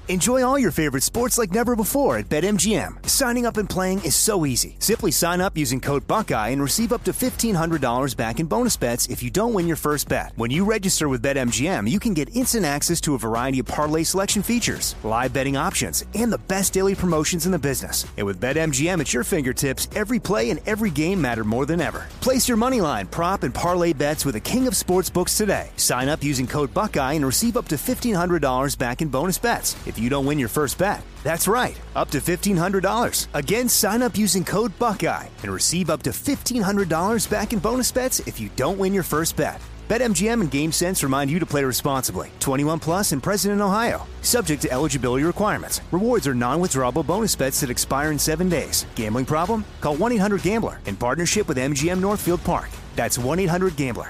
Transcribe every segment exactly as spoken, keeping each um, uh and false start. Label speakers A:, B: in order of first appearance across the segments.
A: Enjoy all your favorite sports like never before at BetMGM. Signing up and playing is so easy. Simply sign up using code Buckeye and receive up to fifteen hundred dollars back in bonus bets if you don't win your first bet. When you register with BetMGM, you can get instant access to a variety of parlay selection features, live betting options, and the best daily promotions in the business. And with BetMGM at your fingertips, every play and every game matter more than ever. Place your moneyline, prop, and parlay bets with the king of sportsbooks today. Sign up using code Buckeye and receive up to fifteen hundred dollars back in bonus bets if you don't win your first bet. That's right, up to fifteen hundred dollars. Again, sign up using code Buckeye and receive up to fifteen hundred dollars back in bonus bets if you don't win your first bet. BetMGM and GameSense remind you to play responsibly. twenty-one plus and present in Ohio. Subject to eligibility requirements. Rewards are non-withdrawable bonus bets that expire in seven days. Gambling problem? Call one eight hundred gambler in partnership with M G M Northfield Park. That's one eight hundred gambler.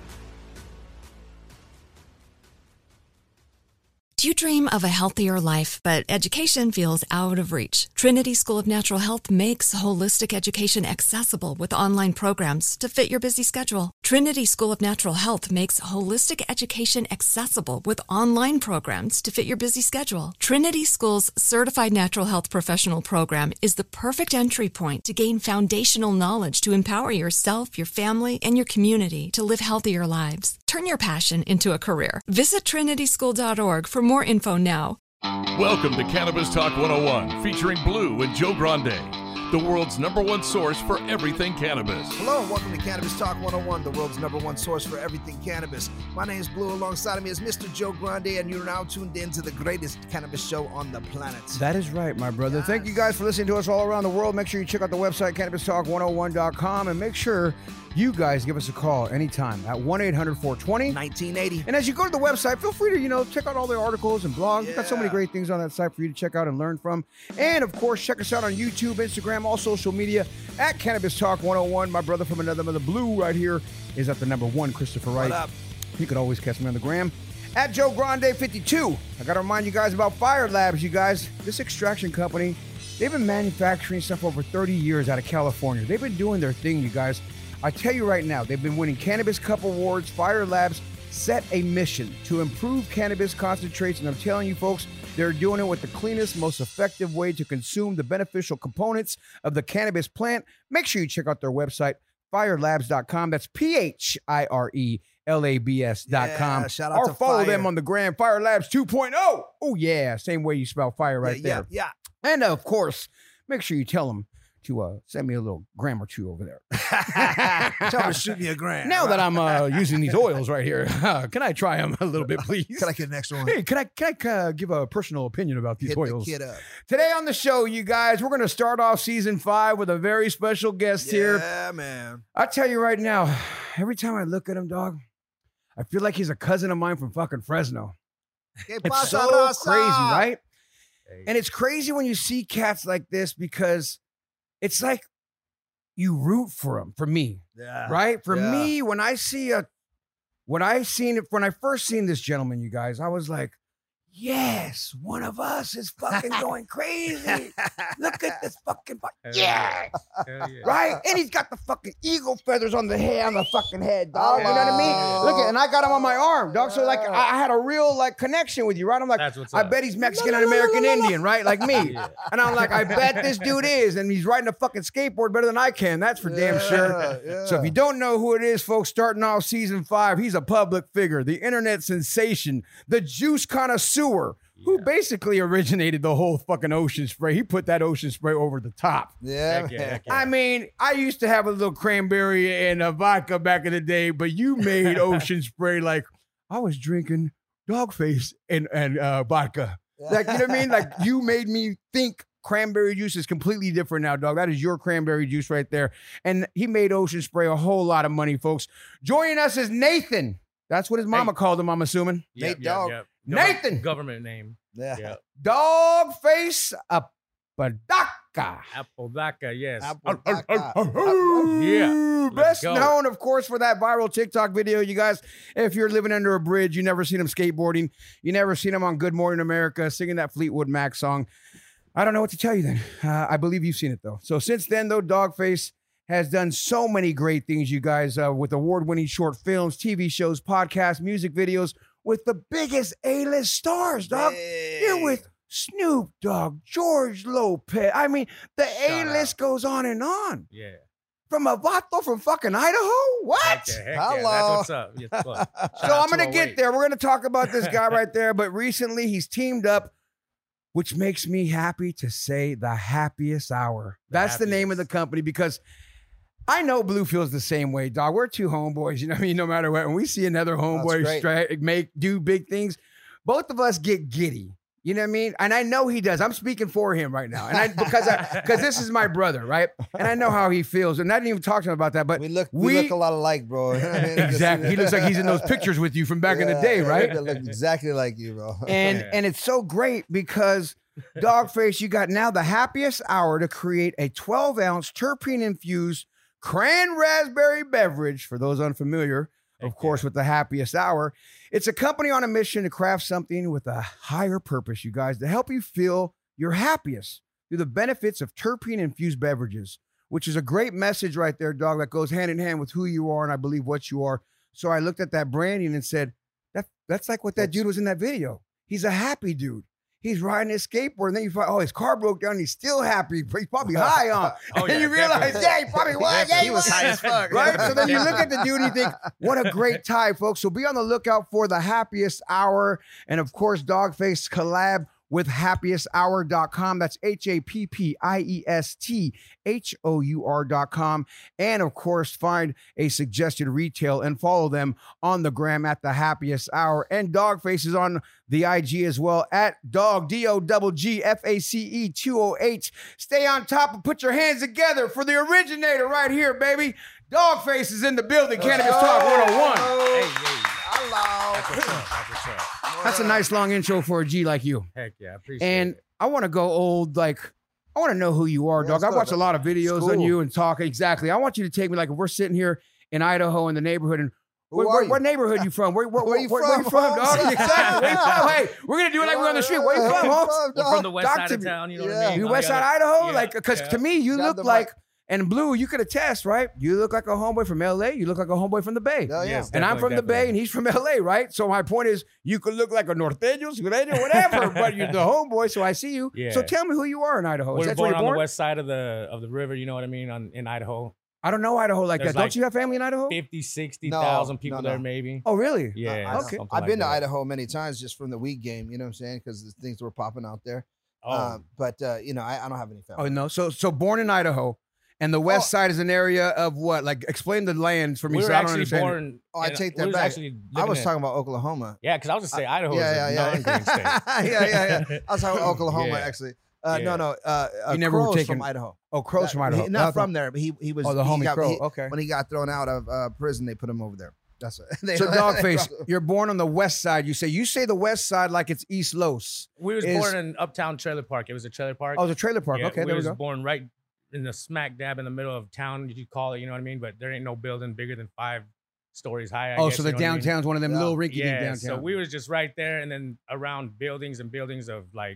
B: Do you dream of a healthier life, but education feels out of reach? Trinity School of Natural Health makes holistic education accessible with online programs to fit your busy schedule. Trinity School of Natural Health makes holistic education accessible with online programs to fit your busy schedule. Trinity School's Certified Natural Health Professional Program is the perfect entry point to gain foundational knowledge to empower yourself, your family, and your community to live healthier lives. Turn your passion into a career. Visit trinity school dot org for more info now.
C: Welcome to Cannabis Talk one oh one, featuring Blue and Joe Grande, the world's number one source for everything cannabis.
D: Hello and welcome to Cannabis Talk one oh one, the world's number one source for everything cannabis. My name is Blue. Alongside of me is Mister Joe Grande, and you're now tuned in to the greatest cannabis show on the planet.
E: That is right, my brother.
D: Yes.
E: Thank you guys for listening to us all around the world. Make sure you check out the website, cannabis talk one oh one dot com, and make sure you guys give us a call anytime at one eight hundred four twenty
D: nineteen eighty.
E: And as you go to the website, feel free to, you know, check out all the articles and blogs.
D: Yeah.
E: We've got so many great things on that site for you to check out and learn from. And, of course, check us out on YouTube, Instagram, all social media at Cannabis Talk one oh one. My brother from another mother, Blue, right here is at the number one, Christopher Wright.
D: What up?
E: You could always catch me on the gram at Joe Grande fifty-two. I got to remind you guys about Fire Labs, you guys. This extraction company, they've been manufacturing stuff over thirty years out of California. They've been doing their thing, you guys. I tell you right now, they've been winning Cannabis Cup Awards. Fire Labs set a mission to improve cannabis concentrates, and I'm telling you, folks, they're doing it with the cleanest, most effective way to consume the beneficial components of the cannabis plant. Make sure you check out their website, fire labs dot com. That's P H I R E L A B S dot com.
D: Yeah, shout out
E: or
D: to
E: follow
D: Fire.
E: them on the gram, Fire Labs two point oh. Oh, yeah, same way you spell fire right
D: yeah,
E: there.
D: Yeah,
E: And, of course, make sure you tell them to uh, send me a little gram or two over there.
D: yeah. Tell them to shoot me a grand.
E: Now that I'm uh, using these oils right here, uh, can I try them a little bit, please?
D: Can I get an extra one?
E: Hey, can I can I uh, give a personal opinion about these
D: Hit
E: oils?
D: the kid up.
E: Today on the show, you guys, we're going to start off season five with a very special guest here.
D: Yeah, man.
E: I tell you right now, every time I look at him, dog, I feel like he's a cousin of mine from fucking Fresno.
D: Que
E: It's
D: pasa,
E: so
D: raza?
E: crazy, right? And it's crazy when you see cats like this because it's like you root for them, for me,
D: Yeah.
E: right? For
D: Yeah.
E: me, when I see a, when I seen it, when I first seen this gentleman, you guys, I was like, yes, one of us is fucking going crazy. Look at this fucking, fu- yeah.
F: Hell yeah.
E: Right? And he's got the fucking eagle feathers on the head, on the fucking head, dog. You know what I mean?
D: Oh.
E: Look at, and I got him on my arm, dog. So like, I, I had a real like connection with you, right? I'm like,
F: That's what's
E: I
F: up.
E: bet he's Mexican and American Indian, right? Like me.
F: Yeah.
E: And I'm like, I bet this dude is, and he's riding a fucking skateboard better than I can. That's for damn sure.
D: Yeah.
E: So if you don't know who it is, folks, starting off season five, he's a public figure, the internet sensation, the juice connoisseur, who basically originated the whole fucking ocean spray. He put that ocean spray over the top.
D: Yeah,
F: Heck yeah,
D: man.
F: heck yeah.
E: I mean, I used to have a little cranberry and a vodka back in the day, but you made ocean spray like I was drinking Dogface and, and uh, vodka. Like, you know what I mean? Like, you made me think cranberry juice is completely different now, dog. That is your cranberry juice right there. And he made ocean spray a whole lot of money, folks. Joining us is Nathan. That's what his mama
F: Hey.
E: called him, I'm assuming.
F: Yep,
D: Nate
F: yep,
D: Dogg.
F: yep.
E: Nathan.
F: Government name.
D: Yeah.
F: Yeah.
E: Dogface Apodaca.
F: Apodaca, yes.
D: Apodaca.
F: Yeah.
E: Best
F: Let's go.
E: known, of course, for that viral TikTok video. You guys, if you're living under a bridge, you never seen him skateboarding. You never seen him on Good Morning America singing that Fleetwood Mac song. I don't know what to tell you then. Uh, I believe you've seen it, though. So since then, though, Dogface has done so many great things, you guys, uh, with award-winning short films, T V shows, podcasts, music videos, with the biggest A-list stars, dog.
D: Hey.
E: You're with Snoop Dogg, George Lopez. I mean, the
F: Shout
E: A-list goes on and on.
F: Yeah.
E: From a vato from fucking Idaho? What?
F: Heck yeah, heck yeah.
D: Hello.
F: That's what's up. Yes, look. Shout
E: So
F: out
E: I'm going to
F: to
E: get
F: oh eight.
E: there. We're going to talk about this guy right there. But recently he's teamed up, which makes me happy to say the happiest hour.
F: The
E: That's the name of the
F: happiest.
E: company because I know Blue feels the same way, dog. We're two homeboys. You know what I mean? No matter what. When we see another homeboy
D: great.
E: stra- make do big things, both of us get giddy. You know what I mean? And I know he does. I'm speaking for him right now. And I because I because this is my brother, right? And I know how he feels. And I didn't even talk to him about that. But
D: We look, we,
E: we-
D: look a lot alike, bro.
E: exactly. He looks like he's in those pictures with you from back in the day, right?
D: They look exactly like you, bro.
E: And
F: Yeah.
E: and it's so great because Dogface, you got now the happiest hour to create a twelve ounce terpene infused cran raspberry beverage. For those unfamiliar, of
F: Heck
E: course, with the happiest hour, it's a company on a mission to craft something with a higher purpose, you guys, to help you feel your happiest through the benefits of terpene infused beverages, which is a great message right there, dog, that goes hand in hand with who you are and I believe what you are. So I looked at that branding and said, that that's like what that
D: That's-
E: dude was in that video. He's a happy dude. He's riding his skateboard, and then you find, oh, his car broke down. And he's still happy, but he's probably high on.
F: Oh,
E: and
F: yeah,
E: you realize,
F: definitely.
E: yeah, he probably was. Yeah,
D: He was high as fuck.
E: Right? So then you look at the dude and you think, what a great tie, folks. So be on the lookout for the happiest hour. And of course, Dogface collab with happiest hour dot com. That's H A P P I E S T H O U R dot com. And of course, find a suggested retail and follow them on the gram at the happiest hour. And Dogface is on the I G as well at dog, D O G G F A C E two oh eight. Stay on top and put your hands together for the originator right here, baby. Dogface is in the building. Cannabis Talk one oh one.
F: Hey, hey.
D: Hello.
F: That's what's up. That's what's up.
E: That's a nice long intro for a G like you.
F: Heck yeah. I appreciate
E: And
F: it.
E: I want to go old, like, I want to know who you are,
D: Yeah,
E: dog.
D: let's
E: I've
D: go,
E: watched a
D: dog.
E: lot of videos on
D: School.
E: you and talk. Exactly. I want you to take me, like, if we're sitting here in Idaho in the neighborhood and
D: Who
E: where,
D: are
E: where,
D: you?
E: what neighborhood you from? Where, where,
D: Where you
E: where, where you
D: from,
E: from, dog?
D: Holmes?
E: Exactly. Where you from? Hey, we're gonna do it like we're on the street. Where you from, Holmes?
F: We're from the west
E: Talk
F: side
E: to
F: of
E: me.
F: town, you know
D: Yeah.
F: what I mean?
E: You
F: I
E: West Side
F: gotta-
E: Idaho?
F: yeah,
E: Like, because
F: yeah.
E: to me, you
D: Got
E: look
D: the
E: like,
D: mic.
E: and Blue, you could attest, right? You look like a homeboy from L A. You look like a homeboy from the Bay.
D: Hell yeah.
F: Yes,
E: And I'm from
F: definitely,
E: the Bay,
F: definitely.
E: and he's from L A, right? So my point is, you could look like a norteño, sureño, whatever, but you're the homeboy, so I see you.
F: Yeah.
E: So tell me who you are in Idaho.
F: We
E: Is
F: were
E: that where
F: born
E: you're
F: on
E: born?
F: the west side of the of the river, you know what I mean, on in Idaho.
E: I don't know Idaho like
F: There's
E: that. Don't
F: like
E: you have family in Idaho?
F: fifty, sixty
D: No,
F: thousand
D: no,
F: people
D: no.
F: there, maybe.
E: Oh, really?
F: Yeah.
D: I-
E: okay.
F: something
D: I've
F: like
D: been to
F: that.
D: Idaho many times just from the weed game, you know what I'm saying? Because the things were popping out there.
F: Oh,
D: Uh, but, uh, you know, I, I don't have any family.
E: Oh, no. So so born in Idaho, and the west
D: Oh.
E: side is an area of what? Like, explain the lands for me.
F: we
E: so
F: were
E: I don't
F: actually
E: understand it.
F: born.
D: Oh, I
F: in-
D: take
F: we
D: that
F: was
D: back.
F: actually
D: I
F: living
D: was
F: in-
D: talking about Oklahoma.
F: Yeah, because I was just say Idaho
D: yeah,
F: is
D: yeah,
F: a
D: yeah.
F: non-green state.
D: yeah, yeah, yeah. I was talking about Oklahoma,
F: Yeah.
D: actually. Uh,
F: Yeah.
D: No, no. Uh, uh,
E: You never were
D: Crow's
E: taken-
D: from Idaho.
E: Oh, Crows
D: That-
E: from Idaho.
D: he- not
E: Okay.
D: from there, but he, he was.
E: Oh, the
D: he
E: homie
D: got-
E: Crow.
D: he-
E: Okay.
D: When he got thrown out of uh, prison, they put him over there. That's what. They,
E: So,
D: they
E: Dogface,
D: brought him.
E: you're born on the west side. You say you say the west side like it's East Los.
F: We was
E: Is-
F: born in Uptown Trailer Park. It was a trailer park.
E: Oh, it's a trailer park.
F: Yeah,
E: okay,
F: we
E: there we
F: was
E: go.
F: born right in the smack dab in the middle of town, you call it, you know what I mean? But there ain't no building bigger than five stories high. I
E: Oh,
F: guess,
E: so
F: you
E: the
F: know what I mean?
E: downtown's one of them
D: Yeah.
E: little rinky dink
F: Yeah,
E: downtown.
F: so we was just right there, and then around buildings and buildings of like,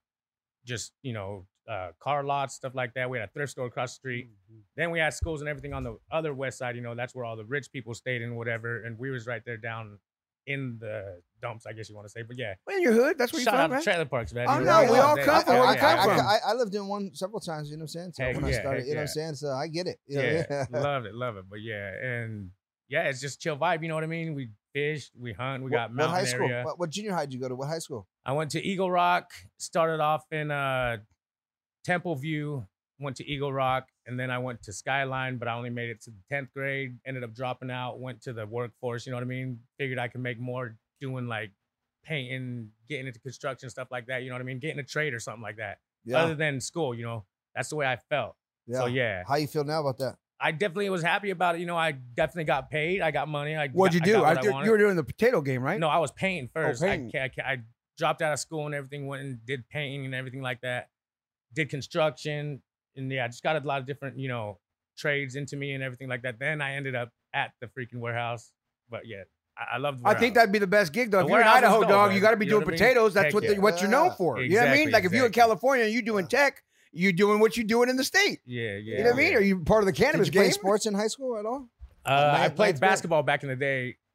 F: just you know, uh, car lots, stuff like that. We had a thrift store across the street.
E: Mm-hmm.
F: Then we had schools and everything on the other west side. You know, that's where all the rich people stayed and whatever. And we was right there down in the dumps, I guess you want to say. But yeah,
E: Well, in your hood, that's where
F: shout
E: you're
F: out
E: from,
F: to
E: right?
F: trailer parks, man.
E: Oh,
F: You
E: no,
F: know,
E: we all
F: they-
E: come from
F: yeah,
E: where we
F: yeah,
E: come
F: yeah.
E: from.
D: I, I, I lived in one several times, you know what I'm saying? So
F: Heck
D: when I
F: yeah,
D: started,
F: heck
D: you know what I'm
F: yeah.
D: saying? So I get it. You know,
F: Yeah, love it, love it. But yeah, and yeah, it's just chill vibe. You know what I mean? We fish, we hunt, we
D: What-
F: got
D: what
F: mountain
D: high school?
F: area.
D: What, what junior high did you go to? What high school?
F: I went to Eagle Rock. Started off in uh, Temple View. Went to Eagle Rock, and then I went to Skyline, but I only made it to the tenth grade. Ended up dropping out. Went to the workforce. You know what I mean? Figured I could make more doing like painting, getting into construction stuff like that. You know what I mean? Getting a trade or something like that.
D: Yeah.
F: Other than school, you know, that's the way I felt. So yeah,
D: How you feel now about that?
F: I definitely was happy about it. You know, I definitely got paid. I got money. I
E: What'd you
F: got-
E: do?
F: I got
E: I
F: what I
E: think
F: wanted.
E: you were doing the potato game, right?
F: No, I was painting first.
E: painting.
F: I, ca- I, I dropped out of school and everything, went and did painting and everything like that. Did construction, and yeah, I just got a lot of different, you know, trades into me and everything like that. Then I ended up at the freaking warehouse. But yeah, I, I love the
E: I think that'd be the best gig, though.
F: The
E: If you're in
F: warehouse is
E: Idaho,
F: dope,
E: dog,
F: man.
E: you got to be
F: You know
E: doing
F: what I mean?
E: potatoes. That's
F: Heck
E: what, the,
F: yeah.
E: what you're known
D: Yeah.
E: for. You know what I mean?
F: Exactly,
E: Like if you're in
F: exactly.
E: California and you doing tech, you doing what you doing in the state.
F: Yeah, yeah.
E: You know what I mean?
F: yeah.
E: Are you part of the
D: Did
E: cannabis
D: you play
E: game?
D: sports in high school at all?
F: Uh, I
D: Ninth-
F: played
D: ninth grade?
F: basketball back in the day.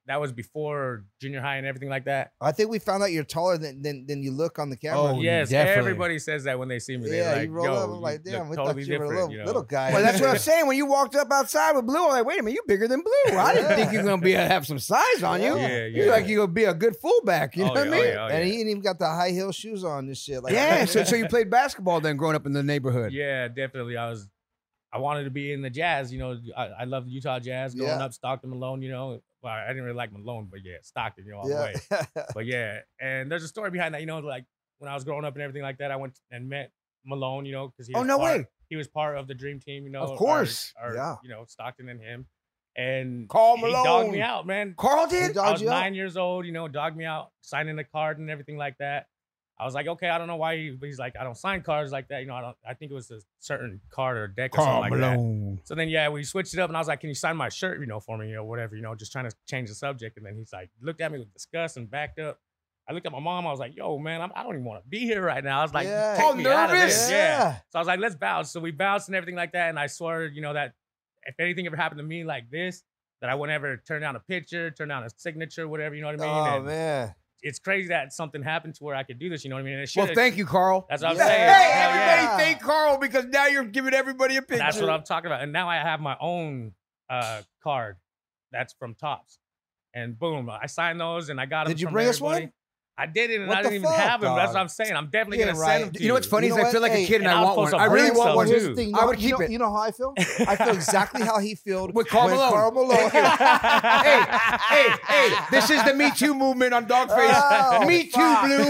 F: that was before junior high and everything like that.
D: I think we found out you're taller than than, than you look on the camera.
E: Oh,
F: Yes,
E: definitely.
F: everybody says that when they see me. They're
D: yeah,
F: like,
D: you roll
F: Yo,
D: up. I'm
F: you
D: like, damn,
F: look
D: we
F: totally
D: thought you were a
F: different,
D: little,
F: you know?
D: little guy.
E: Well, that's what I'm saying. When you walked up outside with Blue, I'm like, wait a minute, you bigger than Blue. I didn't think you were gonna be have some size on you.
F: Yeah,
E: You're
F: yeah.
E: like you gonna be a good fullback. You know
F: Oh,
E: what
F: yeah,
E: I
F: oh,
E: mean?
F: yeah, oh,
D: and
F: yeah.
D: he ain't even got the high heel shoes on and shit. Like,
E: Yeah. So, so you played basketball then, growing up in the neighborhood.
F: Yeah, definitely. I was, I wanted to be in the Jazz. You know, I, I love the Utah Jazz. Growing
D: Yeah.
F: up, Stockton, Malone. You know, well, I didn't really like Malone, but yeah, Stockton. You know, all the way.
D: yeah.
F: But yeah, and there's a story behind that. You know, like when I was growing up and everything like that, I went and met Malone. You know, because he
E: Oh,
F: was
E: no
F: part,
E: way.
F: he was part of the Dream Team. You know,
E: Of
F: our-
E: course.
F: our,
D: Yeah.
F: you know, Stockton and him, and
E: Carl
F: he
E: Malone.
F: dogged me out, man.
E: Carl
D: He
E: did.
D: dogged
F: I was
D: you out?
F: nine years old. You know, dogged me out, signing the card and everything like that. I was like, okay, I don't know why he, but he's like, I don't sign cards like that. You know, I don't. I think it was a certain card or deck or
E: Carl
F: something like that.
E: Malone.
F: So then, yeah, we switched it up, and I was like, "Can you sign my shirt, you know, for me, you know, whatever, you know, just trying to change the subject." And then he's like, looked at me with disgust and backed up. I looked at my mom. I was like, "Yo, man, I'm, I don't even want to be here right now." I was like,
D: Yeah.
F: "Take
E: Oh,
F: me out of
E: nervous?
F: this."
D: Yeah.
F: Yeah. So I was like, "Let's bounce." So we bounced and everything like that. And I swore, you know, that if anything ever happened to me like this, that I wouldn't ever turn down a picture, turn down a signature, whatever. You know what I mean?
D: Oh
F: And
D: man.
F: it's crazy that something happened to where I could do this. You know what I mean? And it
E: Well,
F: should've-
E: thank you, Carl.
F: That's what I'm
D: Yeah.
F: saying.
E: Hey,
F: Hell
E: everybody,
F: yeah.
E: thank Carl because now you're giving everybody a picture.
F: That's what I'm talking about. And now I have my own uh, card that's from Topps. And boom, I signed those and I got them.
D: Did you
F: from
D: bring us
F: everybody.
D: one?
F: I didn't, and
D: What
F: I
D: the
F: didn't even
D: fuck,
F: have them. That's
D: dog?
F: what I'm saying. I'm definitely
D: Yeah,
F: gonna
D: right.
F: send them to
E: You know what's funny
D: You
E: is
D: know
E: I feel
D: what?
E: like
D: Hey,
E: a kid and
F: and
E: I
F: I was
E: want one.
F: supposed
E: I
F: to
E: really
F: bring
E: want
F: some
E: one.
F: too.
D: Here's the thing.
E: I would
D: you
E: keep
D: know,
E: it.
D: You know how I feel? I feel exactly how he felt
E: With Carl
D: when
E: Malone.
D: Carl Malone.
E: hey, hey, hey, this is the Me Too movement on Dogface.
D: Oh,
E: Me Too,
D: fuck.
E: Blue.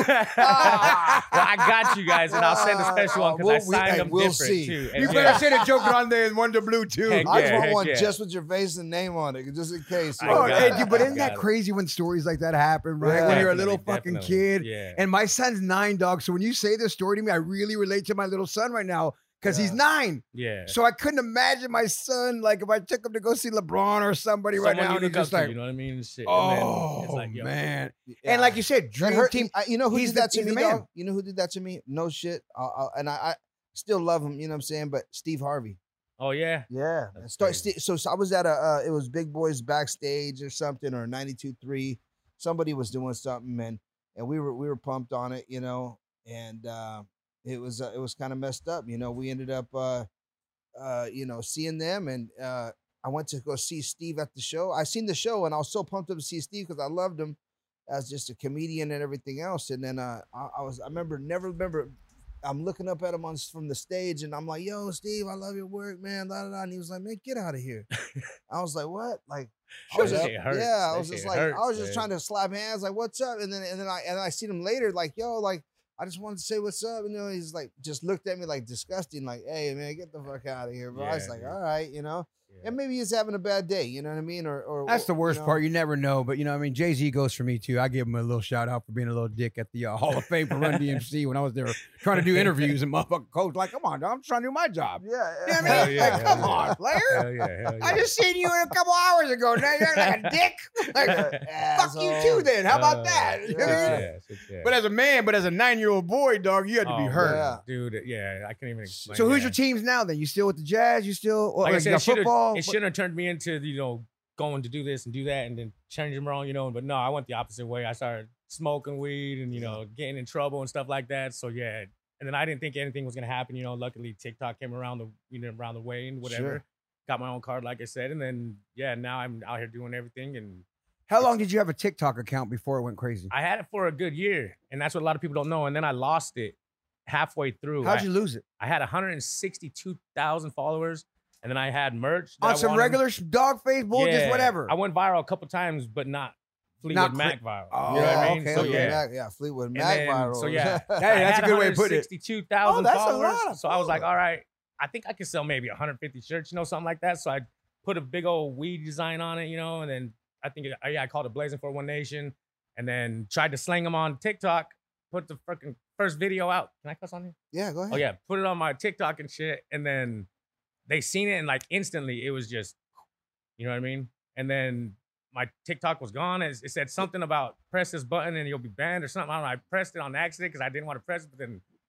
F: well, I got you guys, and I'll send a special one because
D: We'll-
F: I
D: we-
F: signed
D: hey,
F: them
D: we'll
F: different
D: see.
F: too.
E: You
F: And
E: better
F: yeah,
E: send a Joe Grande and one to Blue, too.
F: Heck
D: I just
F: yeah,
D: want
F: heck
D: one
F: yeah.
D: just with your face and name on it, just in case.
F: I
E: Oh,
F: got
E: hey,
F: it.
E: dude, but
F: I
E: isn't that
F: got it.
E: crazy when stories like that happen, right?
D: Yeah.
E: When you're a
F: Definitely,
E: little fucking
F: definitely.
E: kid.
F: Yeah.
E: And my son's nine, dog. So when you say this story to me, I really relate to my little son right now because he's
D: Yeah.
E: nine.
F: Yeah.
E: So I couldn't imagine my son, like, if I took him to go see LeBron or somebody right
F: Someone
E: now,
F: you
E: and he's
F: look up
E: just
F: to,
E: like,
F: you know what I mean? Shit. And
E: oh,
F: then it's like, yo,
E: man.
D: Yeah.
E: And like you said,
D: That
E: Dream
D: hurt-
E: Team.
D: I- you know who
E: he's
D: did
E: the-
D: that to
E: he's
D: me,
E: the man.
D: dog? You know who did that to me? No shit. I'll, I'll, and I, I still love him. You know what I'm saying? But Steve Harvey.
F: Oh yeah.
D: Yeah.
F: That's
D: Start,
F: crazy.
D: Ste- so, so I was at a. Uh, it was Big Boys backstage or something, or ninety-two three. Somebody was doing something, and and we were we were pumped on it, you know. And uh, it was uh, it was kind of messed up, you know. We ended up, uh, uh, you know, seeing them, and uh, I went to go see Steve at the show. I seen the show, and I was so pumped up to see Steve because I loved him as just a comedian and everything else. And then uh, I, I was I remember never remember. I'm looking up at him on from the stage, and I'm like, "Yo, Steve, I love your work, man." Da, da, da. And he was like, "Man, get out of here." I was like, "What?" Like, I was
F: That
D: just,
F: shit hurts.
D: yeah, I
F: That
D: was just
F: shit
D: like,
F: hurts,
D: I was just
F: man.
D: trying to slap hands, like, "What's up?" And then, and then I, and I seen him later, like, "Yo, like, I just wanted to say what's up." And you know, he's like, just looked at me like disgusting, like, "Hey, man, get the fuck out of here, bro." I was
F: Yeah,
D: like,
F: dude.
D: "All right," you know.
F: Yeah.
D: And maybe he's having a bad day, you know what I mean? Or, or
E: That's the
D: or,
E: worst
D: you know.
E: part. You never know. But, you know, I mean, Jay-Z goes for me, too. I give him a little shout out for being a little dick at the uh, Hall of Fame for Run D M C when I was there trying to do interviews and motherfucking coach like, come on, dog, I'm just trying to do my job.
D: Yeah,
E: You know what I
F: Hell
E: mean?
F: yeah,
E: like,
F: hell
E: come
F: yeah.
E: on, player.
F: Hell yeah, hell yeah.
E: I just seen you a couple hours ago. Now you're like a dick. Like, fuck you too then. How about
F: Uh,
E: that? You know what I
D: yeah.
E: mean?
F: Yeah, shit, yeah.
E: But as a man, but as a nine-year-old boy, dog, you had to be
F: Oh,
E: hurt.
D: yeah.
F: dude. Yeah, I can't even explain.
E: So who's
F: yeah.
E: your teams now then? You still with the Jazz? You still or,
F: Like I
E: like,
F: said,
E: you
F: it
E: got
F: should
E: football?
F: have it should have turned me into you know going to do this and do that and then change them around, you know. But no, I went the opposite way. I started smoking weed and you know getting in trouble and stuff like that. So yeah, and then I didn't think anything was gonna happen. You know, luckily TikTok came around the you know around the way and whatever.
D: Sure.
F: Got my own card, like I said, and then yeah, now I'm out here doing everything. And
E: How long did you have a TikTok account before it went crazy?
F: I had it for a good year, and that's what a lot of people don't know. And then I lost it halfway through.
E: How'd
F: I,
E: you lose it?
F: I had one hundred sixty-two thousand followers, and then I had merch that
E: On
F: I
E: some
F: wanted-
E: regular sh- dog face bull, just
F: Yeah.
E: whatever.
F: I went viral a couple times, but not Fleetwood
E: Not cra-
F: Mac viral.
E: Oh,
F: you know what I mean?
E: okay,
F: So
E: okay.
F: yeah.
D: Mac, yeah, Fleetwood
F: And
D: Mac
F: then-
D: viral.
F: So yeah,
E: Hey, that's a good way to put it.
F: Sixty-two thousand
E: Oh, that's a
F: followers.
E: lot.
F: So I was like,
E: Cool.
F: all right, I think I could sell maybe one hundred fifty shirts, you know, something like that. So I put a big old weed design on it, you know, and then I think it, yeah, I called it Blazing for One Nation, and then tried to sling them on TikTok. Put the freaking first video out. Can I cuss on here?
D: yeah, go ahead.
F: Oh yeah, put it on my TikTok and shit, and then they seen it and like instantly it was just, you know what I mean? And then my TikTok was gone. It, it said something about press this button and you'll be banned or something. I don't know. I pressed it on accident because I didn't want to press it, but then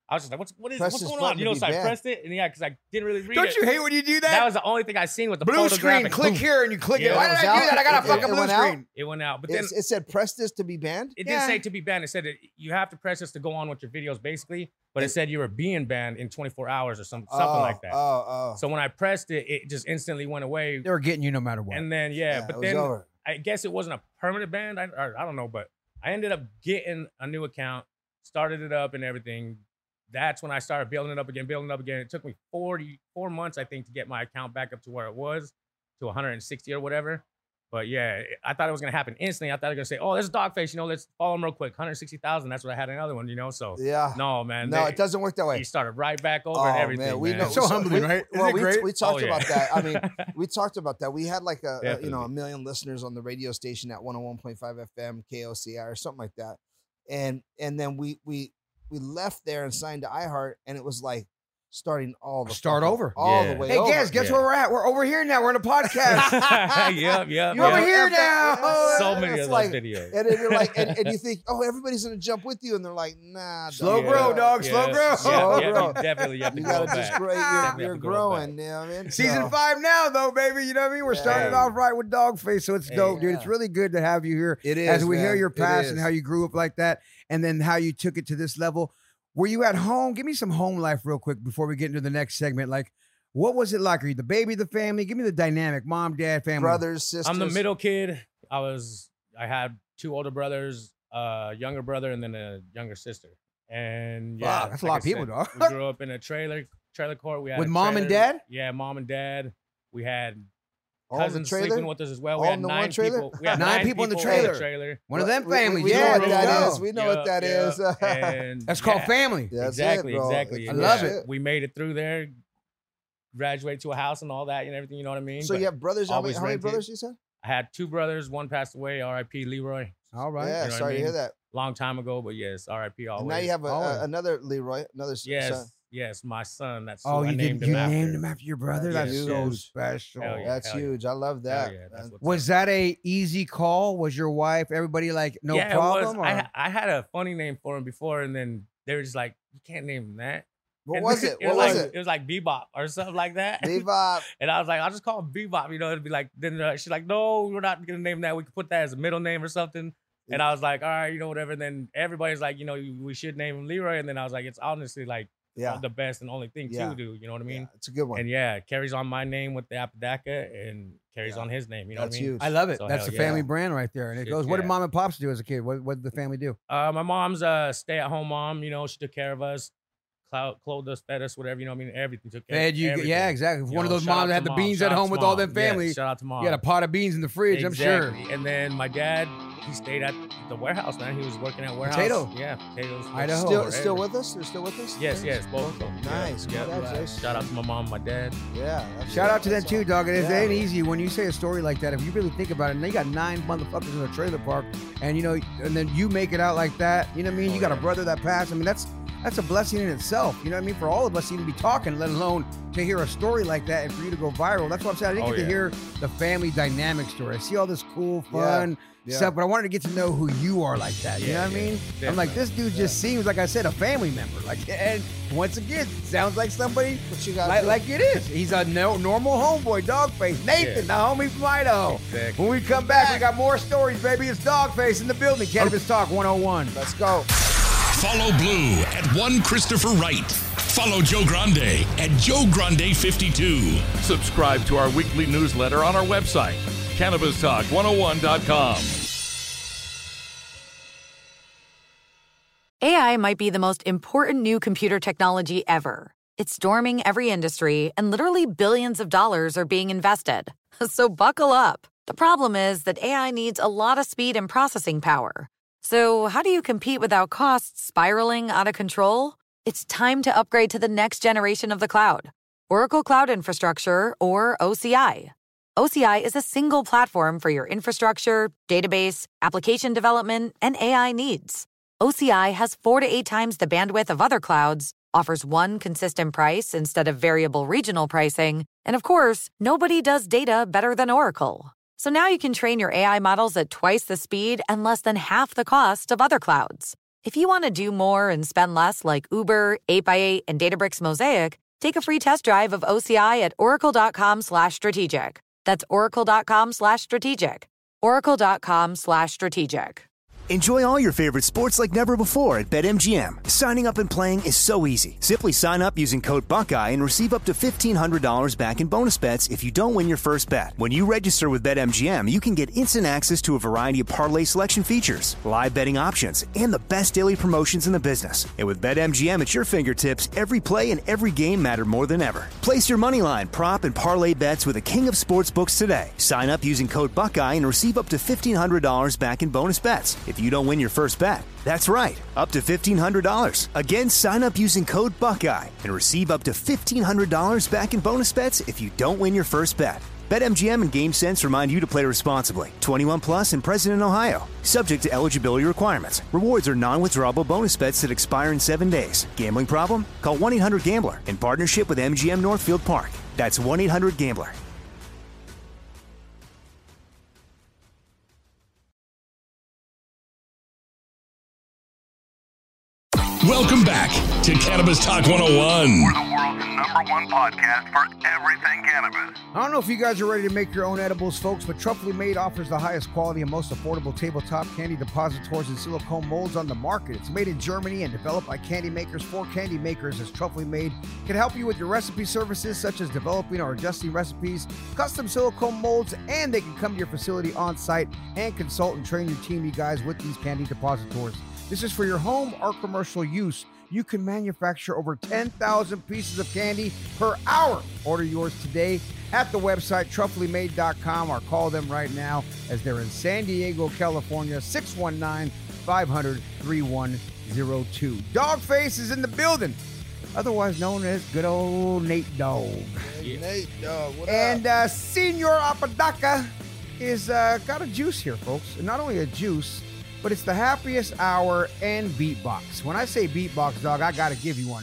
F: I was just like, what's what is
D: Press
F: what's
D: this
F: going
D: button
F: on? You
D: to
F: know,
D: be
F: so I
D: banned.
F: pressed it, and yeah, because I didn't really read
E: Don't
F: it.
E: you hate when you do that?
F: That was the only thing I seen with the
E: blue
F: photograph
E: screen.
F: and
E: Click
F: boom.
E: here and you click it.
F: Yeah,
E: Why
F: it
E: did
F: was
E: I do
D: out.
E: that? I got a
D: It-
E: fucking
D: it
E: blue
D: went out?
E: screen.
F: It went out, but then
D: It, it said press this to be banned.
F: it
E: Yeah.
F: didn't say to be banned. It said that you have to press this to go on with your videos, basically. But it said you were being banned in twenty-four hours or some, something
D: oh,
F: like that.
D: Oh, oh.
F: So when I pressed it, it just instantly went away.
E: They were getting you no matter what.
F: And then yeah,
D: Yeah,
F: but
D: it was
F: then
D: over.
F: I guess it wasn't a permanent ban. I or, I don't know, but I ended up getting a new account, started it up and everything. That's when I started building it up again, building it up again. It took me forty-four months, I think, to get my account back up to where it was, to one hundred sixty or whatever. But yeah, I thought it was gonna happen instantly. I thought they were gonna say, "Oh, there's Dogface, you know, let's follow him real quick." one hundred sixty thousand. That's what I had another one, you know. So
D: Yeah.
F: no, man,
D: No,
F: they-
D: it doesn't work that way.
F: He started right back over
D: Oh,
F: and everything.
D: man, we
F: man.
D: know.
E: It's so humbling,
D: we,
E: right? Isn't
D: well,
E: it
D: we,
E: great?
D: we talked
F: Oh, yeah.
D: about that. I mean, we talked about that. We had like a, a you know
F: Definitely.
D: a million listeners on the radio station at one oh one point five F M, K O C I, or something like that. And and then we we we left there and signed to iHeart, and it was like starting all the
E: Start
D: fucking-
E: over.
D: all
F: Yeah.
D: the way
E: Hey,
D: over.
E: guys, guess
F: Yeah.
E: where we're at? We're over here now. We're in a podcast.
F: yep, yep.
E: You're over
F: yep.
E: here
D: Yeah.
E: now.
F: So many
D: It's
F: of those
D: like-
F: videos.
D: And then you're like, and, and you think, oh, everybody's gonna jump with you, and they're like, nah,
E: Slow
D: dog.
E: grow, dog. Slow grow.
D: Slow
F: Yeah, yeah,
D: grow.
F: you definitely you have to
D: You
F: grow
D: gotta
F: back.
D: just grow. You're,
F: Definitely
D: you're
F: have to grow
D: growing.
F: back.
D: You know what I mean?
E: Season
D: So-
E: five now, though, baby. You know what I mean? We're starting
F: Yeah.
E: off right with Dogface, so it's
F: Hey.
E: dope, dude. It's
D: Yeah.
E: really good to have you here.
D: It is
E: as we hear
D: man.
E: your
D: It
E: past and
D: is.
E: how you grew up like that, and then how you took it to this level. Were you at home? Give me some home life real quick before we get into the next segment. Like, what was it like? Are you the baby of the family? Give me the dynamic. Mom, dad, family.
D: brothers, sisters.
F: I'm the middle kid. I was I had two older brothers, a younger brother, and then a younger sister. And yeah,
E: Wow, that's a
F: like
E: lot
F: I
E: of people,
F: said,
E: dog.
F: We grew up in a trailer trailer court. We had
E: With
F: a
E: mom and
F: trailer-
E: dad?
F: Yeah, mom and dad. We had
D: All in the
F: cousins
D: trailer?
F: sleeping with us as well. We
D: All
F: had
D: in the
F: nine
D: one trailer?
F: people. We had
E: Nine
F: nine,
E: people in the
F: in
E: trailer.
F: the trailer.
E: One of them
D: We- we-
E: families.
D: We, know
E: yeah,
D: what
E: there you
D: that
E: go.
D: is. We know
F: Yup,
D: what that
F: yup.
D: is.
F: And
E: That's called
F: yeah,
E: family.
D: That's
F: exactly,
D: it, bro.
F: exactly.
D: I
F: And
E: love
F: yeah,
E: it.
F: We made it through there, graduated to a house and all that and everything. You know what I mean?
D: So
F: But
D: you have brothers. How many,
F: always
D: how many
F: rented.
D: brothers you said?
F: I had two brothers. One passed away. R I P Leroy.
E: All right.
D: Yeah,
F: You know what I
D: sorry to hear
F: mean?
D: that.
F: Long time ago, but yes, R I P always.
D: And now you have a,
E: Always.
D: a, another Leroy, another s-
F: yes,
D: son.
F: yes, my son. That's
E: Oh,
F: who I
E: you
F: named
E: did.
F: him
E: You
F: after.
E: named him after your brother.
D: That's
E: That's so
D: huge.
E: special.
F: Hell yeah.
D: That's
F: hell yeah.
D: huge. I love that.
F: Hell yeah, that's
D: man.
F: what's
E: Was that a easy call? Was your wife, everybody like, no
F: yeah,
E: problem?
F: It was. I,
E: or-
F: ha- I had a funny name for him before, and then they were just like, "You can't name him that."
D: What
F: And
D: was it?
F: it
D: What
F: was
D: was
F: like,
D: it?
F: It was like Bebop or something like that.
D: Bebop.
F: And I was like, I'll just call him Bebop. You know, it'd be like. Then uh, she's like, "No, we're not gonna name that. We could put that as a middle name or something." And I was like, "All right, you know, whatever." And then everybody's like, "You know, we should name him Leroy." And then I was like, "It's honestly like
D: Yeah.
F: the best and only thing
D: Yeah.
F: to do." You know what I mean?
D: Yeah, it's a good one.
F: And yeah, it carries on my name with the Apodaca and carries
D: Yeah.
F: on his name. You know
D: That's
F: what I mean?
D: huge.
E: I love it.
F: So
E: That's
F: hell
E: the
F: yeah.
E: family brand right there. And it
F: Shit,
E: goes, what did
F: yeah.
E: mom and pops do as a kid? What, what did the family do?
F: Uh, my mom's a stay-at-home mom. You know, she took care of us, clou- clothed us, fed us, whatever. You know what I mean? Everything took care.
E: Fed you,
F: everything.
E: yeah, exactly.
F: You
E: One of
F: know,
E: those
F: shout
E: moms
F: out
E: that had
F: to
E: the
F: mom,
E: beans
F: shout
E: at
F: out
E: home
F: to
E: with all
F: mom.
E: them
F: Yeah,
E: family.
F: shout out to mom.
E: You got a pot of beans in the fridge, I'm sure.
F: Exactly. And then my dad, he stayed at the warehouse, man. He was working at warehouse.
E: Potato.
F: Yeah, potatoes.
E: Idaho.
D: Still,
F: forever.
D: still with us? They're still with us?
F: Yes, yes, both of them. Yeah,
D: Nice.
F: yeah.
D: Congratulations.
F: Shout out to my mom, and my dad.
D: Yeah. that's
E: Shout
D: it.
E: out to them
D: That's
E: too,
D: all.
E: dog. It is-
D: Yeah.
E: it ain't easy when you say a story like that. If you really think about it, and they got nine motherfuckers in a trailer park, and you know, and then you make it out like that. You know what I mean?
F: Oh,
E: You got a
F: yeah.
E: brother that passed. I mean, that's that's a blessing in itself. You know what I mean? For all of us to even be talking, let alone to hear a story like that and for you to go viral. That's what I'm saying. I didn't
F: Oh,
E: get to
F: yeah.
E: hear the family dynamic story. I see all this cool,
D: Yeah.
E: fun
D: Yeah.
E: stuff, but I wanted to get to know who you are like that. You
F: Yeah,
E: know what I
F: yeah,
E: mean? I'm like,
F: definitely.
E: this dude just seems like I said, a family member. Like, and once again, sounds like somebody
D: What you got?
E: like, like it is. He's a no, normal homeboy, Dogface. Nathan, the homie from Idaho.
F: Exactly.
E: When we come back, we got more stories, baby. It's Dogface in the building. Cannabis Talk one oh one.
D: Let's go.
C: Follow Blue at one Christopher Wright. Follow Joe Grande at Joe Grande fifty-two. Subscribe to our weekly newsletter on our website, cannabis talk one oh one dot com.
G: A I might be the most important new computer technology ever. It's storming every industry, and literally billions of dollars are being invested. So buckle up. The problem is that A I needs a lot of speed and processing power. So how do you compete without costs spiraling out of control? It's time to upgrade to the next generation of the cloud. Oracle Cloud Infrastructure, or O C I. O C I is a single platform for your infrastructure, database, application development, and A I needs. O C I has four to eight times the bandwidth of other clouds, offers one consistent price instead of variable regional pricing, and of course, nobody does data better than Oracle. So now you can train your A I models at twice the speed and less than half the cost of other clouds. If you want to do more and spend less like Uber, eight by eight, and Databricks Mosaic, take a free test drive of O C I at oracle.com slash strategic. That's oracle.com slash strategic. oracle.com slash strategic.
A: Enjoy all your favorite sports like never before at BetMGM. Signing up and playing is so easy. Simply sign up using code Buckeye and receive up to fifteen hundred dollars back in bonus bets if you don't win your first bet. When you register with BetMGM, you can get instant access to a variety of parlay selection features, live betting options, and the best daily promotions in the business. And with BetMGM at your fingertips, every play and every game matter more than ever. Place your moneyline, prop, and parlay bets with the king of sportsbooks today. Sign up using code Buckeye and receive up to fifteen hundred dollars back in bonus bets if you don't win your first bet. That's right, up to fifteen hundred dollars. Again, sign up using code Buckeye and receive up to fifteen hundred dollars back in bonus bets if you don't win your first bet. BetMGM and GameSense remind you to play responsibly. twenty-one plus and present in Ohio. Subject to eligibility requirements. Rewards are non-withdrawable bonus bets that expire in seven days. Gambling problem? Call one eight hundred gambler in partnership with M G M Northfield Park. That's one eight hundred gambler.
C: Welcome back to Cannabis Talk one oh one.
H: We're the world's number one podcast for everything cannabis.
E: I don't know if you guys are ready to make your own edibles, folks, but Truffly Made offers the highest quality and most affordable tabletop candy depositors and silicone molds on the market. It's made in Germany and developed by candy makers for candy makers, as Truffly Made can help you with your recipe services, such as developing or adjusting recipes, custom silicone molds, and they can come to your facility on site and consult and train your team, you guys, with these candy depositors. This is for your home or commercial use. You can manufacture over ten thousand pieces of candy per hour. Order yours today at the website truffly made dot com or call them right now as they're in San Diego, California, six one nine, five hundred, three one zero two. Dogface is in the building, otherwise known as good old Nate Dogg.
D: Hey, Nate, dog, what
E: And
D: up?
E: uh, Senor Apodaca is uh, got a juice here, folks. And not only a juice, but it's the happiest hour and beatbox. When I say beatbox, dog, I got to give you one.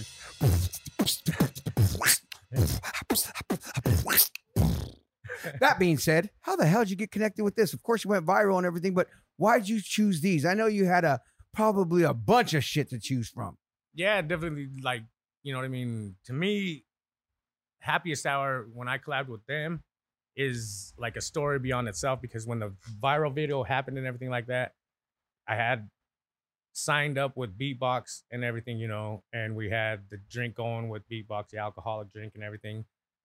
E: That being said, how the hell did you get connected with this? Of course, you went viral and everything, but why'd you choose these? I know you had a probably a bunch of shit to choose from.
F: Yeah, definitely. Like, you know what I mean? To me, Happiest Hour, when I collabed with them, is like a story beyond itself, because when the viral video happened and everything like that, I had signed up with Beatbox and everything, you know, and we had the drink going with Beatbox, the alcoholic drink and everything.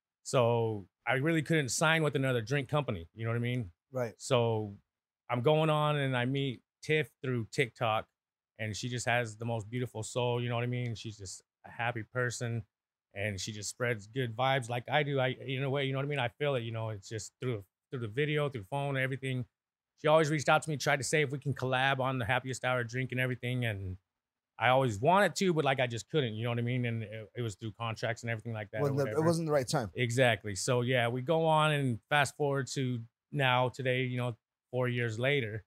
F: So I really couldn't sign with another drink company. You know what I mean?
D: Right.
F: So I'm going on and I meet Tiff through TikTok, and she just has the most beautiful soul. You know what I mean? She's just a happy person, and she just spreads good vibes like I do. I, in a way, you know what I mean? I feel it, you know, it's just through, through the video, through phone, everything. She always reached out to me, tried to say if we can collab on the Happiest Hour drink and everything. And I always wanted to, but like I just couldn't, you know what I mean? And it, it was through contracts and everything like that.
D: Wasn't the, it wasn't the right time.
F: Exactly. So yeah, we go on and fast forward to now today, you know, four years later.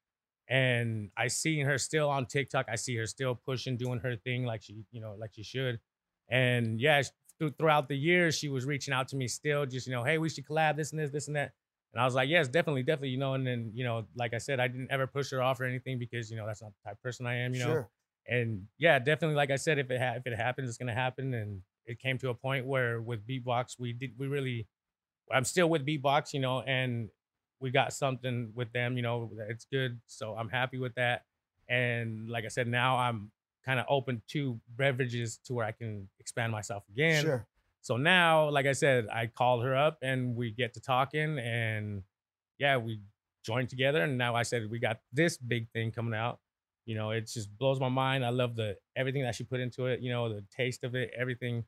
F: And I see her still on TikTok. I see her still pushing, doing her thing like she, you know, like she should. And yeah, th- throughout the years, she was reaching out to me still, just, you know, hey, we should collab this and this, this and that. And I was like, yes, definitely, definitely, you know, and then, you know, like I said, I didn't ever push her off or anything because, you know, that's not the type of person I am, you know.
D: Sure.
F: And yeah, definitely, like I said, if it ha- if it happens, it's gonna happen. And it came to a point where with Beatbox, we did we really, I'm still with Beatbox, you know, and we got something with them, you know, it's good. So I'm happy with that. And like I said, now I'm kind of open to beverages to where I can expand myself again.
D: Sure.
F: So now, like I said, I called her up and we get to talking, and yeah, we joined together. And now I said, we got this big thing coming out. You know, it just blows my mind. I love the everything that she put into it, you know, the taste of it, everything.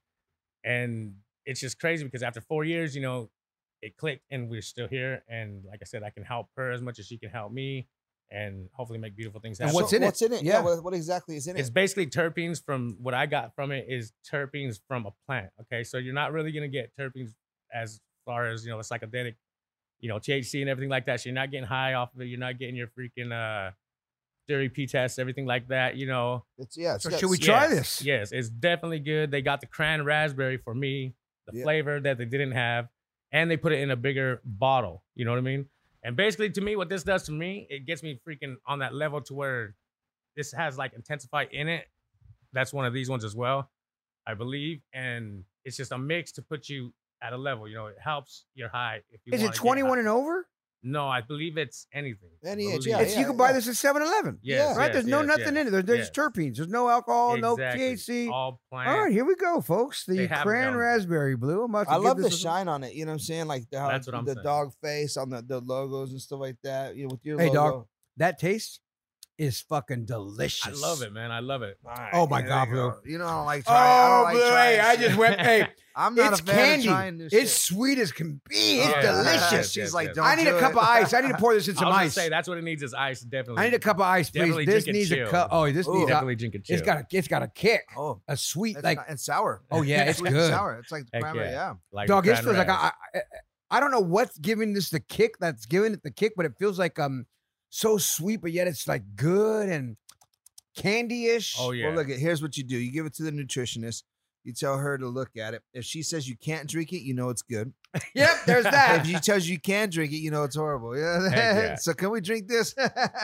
F: And it's just crazy because after four years, you know, it clicked and we're still here. And like I said, I can help her as much as she can help me, and hopefully make beautiful things happen.
E: And what's
D: So
E: in it?
D: What's in it?
E: Yeah.
D: Yeah. What, what exactly is in
F: It's
D: it?
F: basically terpenes from what I got from it is terpenes from a plant. Okay. So you're not really going to get terpenes as far as, you know, the psychedelic, you know, T H C and everything like that. So you're not getting high off of it. You're not getting your freaking, uh, Dirty P test, everything like that, you know.
D: It's yeah. It's
E: So
D: got-
E: should we
F: Yes,
E: try this?
F: Yes, it's definitely good. They got the cran raspberry for me, the
D: Yeah.
F: flavor that they didn't have, and they put it in a bigger bottle. You know what I mean? And basically, to me, what this does to me, it gets me freaking on that level to where this has like Intensify in it. That's one of these ones as well, I believe. And it's just a mix to put you at a level. You know, it helps your high. If you
E: Is it
F: wanna get
E: twenty-one
F: high.
E: and over?
F: No, I believe it's anything.
D: Any
F: I
D: age,
F: believe
D: yeah,
E: It's,
F: it's-
E: you can buy this at seven eleven.
F: Yes,
E: Right?
F: yes,
E: There's no
F: yes,
E: nothing
F: yes,
E: in it. There- There's
F: yes.
E: terpenes. There's no alcohol, no
F: Exactly.
E: T H C.
F: All plant.
E: All right, here we go, folks.
F: They
E: The
F: have it
E: cran
F: down.
E: raspberry blue. I'm about to
D: I
E: give
D: love the
E: this a-
D: shine on it. You know what I'm saying? Like the, how
F: That's what I'm
D: the
F: saying.
D: dog face on the, the logos and stuff like that. You know, with your
E: Hey,
D: logo.
E: dog. That taste is fucking delicious.
F: I love it, man. I love it.
D: All right,
E: Oh, my
D: there
E: God,
D: you go.
E: Blue.
D: You know, I don't like trying. I don't
E: Oh,
D: like
E: boy,
D: trying
E: I
D: shit.
E: just went, hey,
D: I'm not
E: it's
D: a fan
E: candy.
D: of trying this
E: It's
D: shit.
E: sweet as can be. It's
F: Yeah,
E: delicious.
F: yes,
D: She's
F: yes,
D: like,
F: yes.
D: don't
E: I need
D: do
E: a cup
D: it.
E: of ice. I need to pour this in
F: I
E: some
F: was gonna
E: ice.
F: say that's what it needs is ice. Definitely.
E: I need a cup of ice, please.
F: Definitely
E: This
F: drink it
E: needs a
F: chilled.
E: cup. Oh, this
D: Ooh.
E: needs a,
F: Definitely drink it chill.
E: it's got a it's got a kick.
D: Oh,
E: A sweet
D: it's
E: like
D: not, and sour.
E: oh yeah, it's
D: Sweet and
E: good.
D: sour. It's like the
F: Heck
D: cranberry.
F: yeah.
D: Yeah.
F: like
E: Dog, this
F: cran
E: feels like
F: ras.
E: I, I I don't know what's giving this the kick that's giving it the kick, but it feels like um so sweet, but yet it's like good and candy-ish.
F: Oh yeah.
D: Well, look, here's what you do. You give it to the nutritionist. You tell her to look at it. If she says you can't drink it, you know it's good.
E: Yep, there's that.
D: If she tells you you can drink it, you know it's horrible. Yeah.
F: Heck yeah.
D: So can we drink this?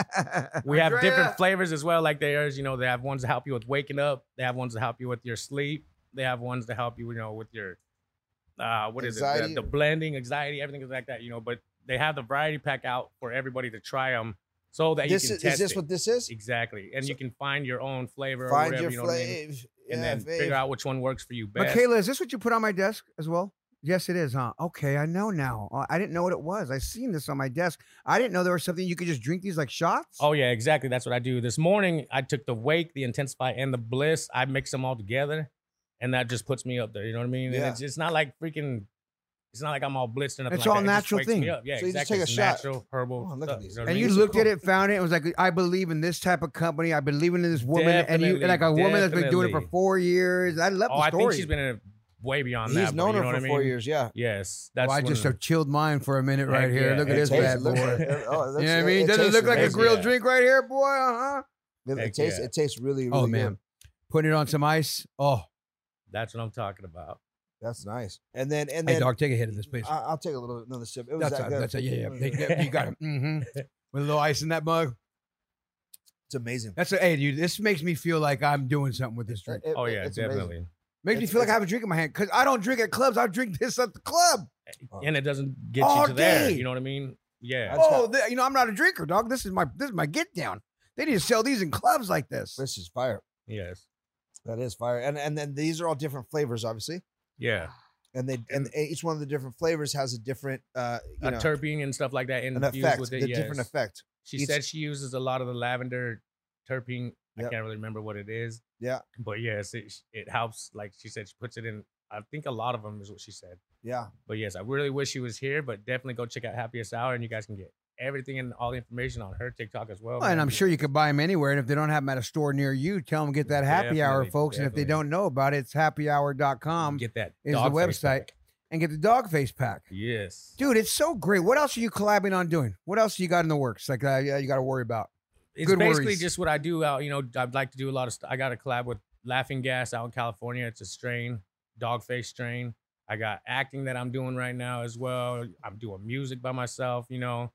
F: We have
E: Andrea.
F: different flavors as well, like theirs. You know, they have ones to help you with waking up. They have ones to help you with your sleep. They have ones to help you, you know, with your uh, what is
D: Anxiety.
F: it? The, the blending, anxiety, everything is like that. You know, but they have the variety pack out for everybody to try them, so that
D: this
F: you can
D: is,
F: test
D: is this
F: it.
D: what this is?
F: Exactly, and
D: So-
F: you can find your own flavor or
D: Find
F: whatever.
D: your
F: you know what I mean?
D: flavor.
F: And
D: Yeah,
F: then
D: fave.
F: figure out which one works for you best.
E: Michaela, is this what you put on my desk as well? Yes, it is, huh? Okay, I know now. Uh, I didn't know what it was. I seen this on my desk. I didn't know there was something you could just drink these like shots.
F: Oh yeah, exactly. That's what I do. This morning I took the Wake, the Intensify, and the Bliss. I mix them all together, and that just puts me up there. You know what I mean?
D: Yeah.
F: And it's, it's not like freaking. It's not like I'm all blitzed or nothing.
E: It's
F: like
E: all
F: that. It just
E: natural
F: wakes me
E: thing.
F: up. Yeah,
D: So you just
F: exactly.
D: take a
F: It's
D: shot.
F: natural herbal.
D: Oh, look
F: stuff,
D: at these.
F: you know what I
E: and
F: mean?
E: you
D: These are
E: looked at
D: cool.
E: it, found it. It was like, I believe in this type of company. I believe in this woman, and you
F: Definitely,
E: like a woman that's been doing it for
F: definitely.
E: four years. I love
F: Oh,
E: the
F: I
E: story.
F: think she's been in it way beyond that.
D: He's
F: but
D: known
F: you
D: her
F: know
D: for
F: what I
D: four
F: mean?
D: years. Yeah.
F: Yes,
E: Oh,
F: that's.
E: I just
F: when-
E: have chilled mine for a minute right
F: Heck
E: here.
F: yeah.
E: Look at
F: It
E: this
D: tastes-
E: bad
D: it looks-
E: boy.
D: it- oh, it
E: You
D: looks-
E: know what I mean?
D: it
E: Doesn't it
D: tastes
E: look like a
F: amazing.
E: grilled
F: Yeah.
E: drink right here, boy? Uh-huh.
D: It,
F: Heck
D: it tastes.
F: yeah.
D: It tastes really, really
E: Oh,
D: good.
E: man. Putting it on some ice. Oh,
F: That's what I'm talking about.
D: That's nice. And then, and
E: hey,
D: then,
E: dog, take a hit of this, please.
D: I, I'll take a little another sip. It was
E: That's
D: that
E: a,
D: good.
E: that's a, yeah, yeah. They- they- you got it. Mm-hmm. With a little ice in that mug.
D: It's amazing.
E: That's a, hey, dude, this makes me feel like I'm doing something with this drink.
D: It-
F: Oh
D: it-
F: yeah,
D: it's amazing.
F: definitely.
E: Makes me
D: it's-
E: feel like I
D: it's-
E: have a drink in my hand because I don't drink at clubs. I drink this at the club.
F: And it doesn't get
E: All
F: you to there.
E: day.
F: You know what I mean? Yeah.
D: That's
E: Oh, th- you know, I'm not a drinker, dog. This is my this is my get down. They need to sell these in clubs like this.
D: This is fire.
F: Yes.
D: That is fire. And and then these are all different flavors, obviously.
F: Yeah.
D: And they and each one of the different flavors has a different uh you
F: A
D: know,
F: terpene and stuff like that
D: an
F: infused
D: effect,
F: with it.
D: the
F: yes.
D: different effect.
F: She
D: Each-
F: said she uses a lot of the lavender terpene. I
D: Yep.
F: can't really remember what it is,
D: Yeah,
F: but yes, it it helps. Like she said, she puts it in. I think a lot of them is what she said.
D: yeah.
F: But yes, I really wish she was here. But definitely go check out Happiest Hour, and you guys can get everything and all the information on her TikTok as well.
E: Well, and
F: man.
E: I'm sure you could buy them anywhere. And if they don't have them at a store near you, tell them get that happy hour,
F: Definitely,
E: folks. And if they
F: definitely.
E: don't know about it, it's happy hour dot com
F: get that
E: is the
F: dog face
E: website.
F: pack.
E: And get the dog face pack.
F: Yes,
E: Dude, it's so great. What else are you collabing on doing? What else you got in the works? Like, uh, yeah, you got to worry about.
F: it's
E: Good
F: basically
E: worries.
F: just what I do out. You know, I'd like to do a lot of stuff. I got a collab with Laughing Gas out in California. It's a strain, dog face strain. I got acting that I'm doing right now as well. I'm doing music by myself, you know,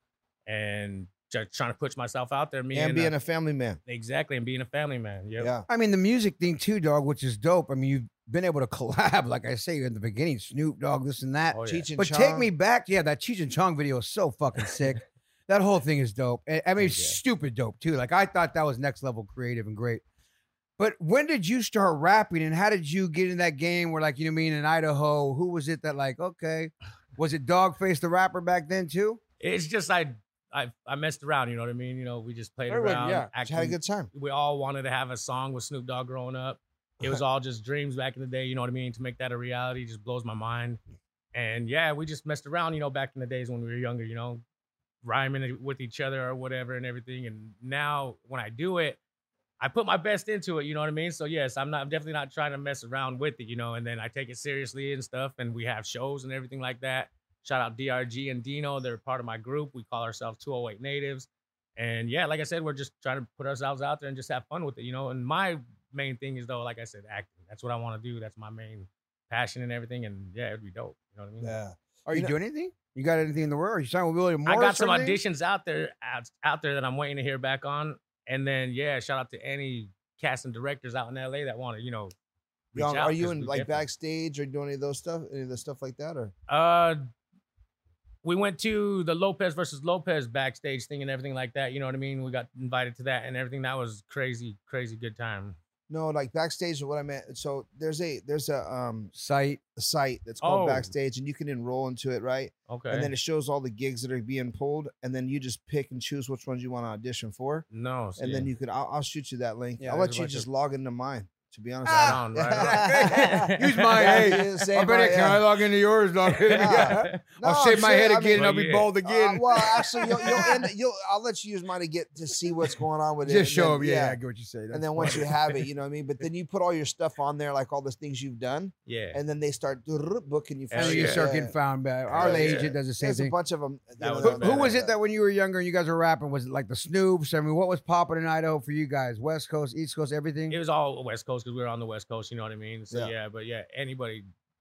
F: and just trying to push myself out there. Me
D: And
F: and,
D: being
F: uh,
D: a family man.
F: exactly, and being a family man. Yep.
D: Yeah.
E: I mean, the music thing too, dog, which is dope. I mean, you've been able to collab, like I say in the beginning, Snoop Dogg, this and that.
F: Oh, yeah.
D: Cheech and
E: But
D: Chong.
E: take me back. Yeah, that Cheech and Chong video is so fucking sick. That whole thing is dope. I I mean, it's
F: Yeah.
E: stupid dope too. Like I thought that was next level creative and great. But when did you start rapping and how did you get in that game where like, you know what I mean, in Idaho, who was it that like, okay, was it Dogface the rapper back then too?
F: It's just I, I, I messed around. You know what I mean? You know, we just played
D: Everyone,
F: around.
D: yeah. Just
F: acting.
D: had a good time.
F: We all wanted to have a song with Snoop Dogg growing up. It was all just dreams back in the day. You know what I mean? To make that a reality just blows my mind. And yeah, we just messed around. You know, back in the days when we were younger. You know, rhyming it with each other or whatever and everything. And now when I do it, I put my best into it, you know what I mean? So yes, I'm not I'm definitely not trying to mess around with it, you know, and then I take it seriously and stuff, and we have shows and everything like that. Shout out D R G and Dino, they're part of my group. We call ourselves two oh eight Natives. And yeah, like I said, we're just trying to put ourselves out there and just have fun with it, you know. And my main thing is though, like I said, acting. That's what I want to do. That's my main passion and everything. And yeah, it'd be dope. You know what I mean?
D: Yeah.
E: Are you,
D: You know-
E: doing anything? You got anything in the world? Are you signing with William
F: I
E: Morris?
F: got some
E: or anything?
F: auditions out there out, out there that I'm waiting to hear back on. And then yeah, shout out to any casting directors out in L A that want to, you know, reach
D: Yo,
F: out,
D: are you
F: 'cause
D: in
F: we
D: like
F: definitely-
D: backstage or doing any of those stuff, any of the stuff like that, or?
F: Uh, we went to the Lopez versus Lopez backstage thing and everything like that. You know what I mean? We got invited to that and everything. That was crazy, crazy good time.
D: No, like backstage is what I meant. So there's a there's a um
E: Site.
D: a site that's called
F: Oh.
D: Backstage, and you can enroll into it, right?
F: Okay.
D: And then it shows all the gigs that are being pulled, and then you just pick and choose which ones you want to audition for,
F: no.
D: and then you could. I'll, I'll shoot you that link.
E: Yeah,
D: I'll
F: there's
D: let
F: a
D: you
F: bunch
D: just
F: of-
D: log into mine. To be honest,
E: Ah,
D: I-
F: Right on, right on.
E: Use my
D: Yeah,
E: hey.
D: you say
E: I bet
D: my-
E: it. Can I
D: yeah.
E: log into yours? Dog?
D: Yeah.
E: I'll
D: No,
E: shave my
D: shit,
E: head
D: I
E: again
D: mean-
E: and I'll be
F: Yeah.
E: bald again.
D: Uh, well, actually, you'll, you'll end. You'll. I'll let you use mine to get to see what's going on with it.
E: Just
D: and
E: show
D: then-
E: them. Yeah, I get what you say.
D: And then once you have it, you know what I mean. But then you put all your stuff on there, like all the things you've done,
F: Yeah.
D: and then they start booking you. For
E: and
F: Hell
E: then you
F: yeah.
E: start getting found back. Our
F: Hell
E: agent
F: yeah.
E: does the same
D: There's a
E: thing.
D: bunch of them.
F: That was
E: Who,
F: not
E: who
F: bad
E: was
F: like
E: it that when you were younger and you guys were rapping? Was it like the Snoops? I mean, what was popping in Idaho for you guys? West Coast, East Coast, everything?
F: It was all West Coast because we were on the West Coast. You know what I mean? So
D: Yeah.
F: yeah, but yeah, anybody,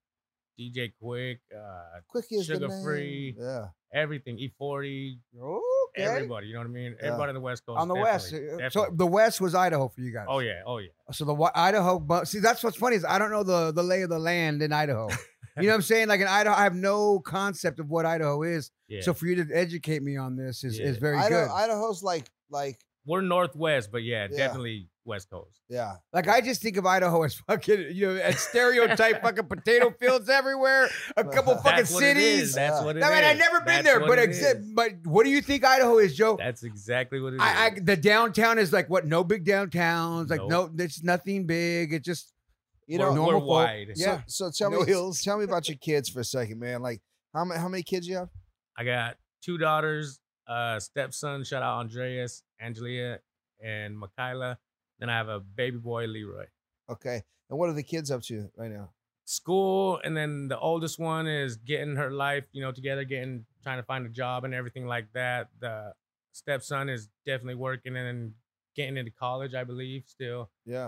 F: D J Quick, uh,
D: Quickie is the
F: Sugar
D: name.
F: Free.
D: Yeah.
F: everything, E forty,
E: Okay.
F: everybody. You know what I mean?
D: Yeah.
F: Everybody on the West Coast.
E: On the West.
F: definitely,
E: Uh, So
F: definitely.
E: the West was Idaho for you guys.
F: oh yeah, oh yeah.
E: So the Wa- Idaho, but see, that's what's funny is I don't know the the lay of the land in Idaho. You know what I'm saying? Like in Idaho, I have no concept of what Idaho is.
F: Yeah.
E: So for you to educate me on this is,
F: Yeah.
E: is very
D: Idaho,
E: good.
D: Idaho's like like
F: We're Northwest, but yeah,
D: Yeah.
F: definitely West Coast.
D: yeah.
E: Like I just think of Idaho as fucking, you know, as stereotype fucking potato fields everywhere, a couple
D: That's
E: fucking
F: That's what it is.
E: cities.
F: That's
D: Yeah.
F: what it is.
E: I mean, I've never been
F: That's
E: there,
F: what
E: but
F: it
E: except,
F: is.
E: but what do you think Idaho is, Joe?
F: That's exactly what it is.
E: I, I the downtown is like what? No big downtowns. Like
F: Nope.
E: no, it's nothing big. It just
D: You
F: we're,
D: know,
E: normal
F: we're
E: folk.
F: wide.
E: Yeah.
D: So, so tell
E: No
D: me,
E: hills.
D: tell me about your kids for a second, man. Like, how many how many kids you have?
F: I got two daughters, uh, stepson, shout out Andreas, Angelia, and Michaela. Then I have a baby boy, Leroy.
D: Okay, and what are the kids up to right now?
F: School, and then the oldest one is getting her life, you know, together, getting trying to find a job and everything like that. The stepson is definitely working and getting into college, I believe, still.
D: Yeah,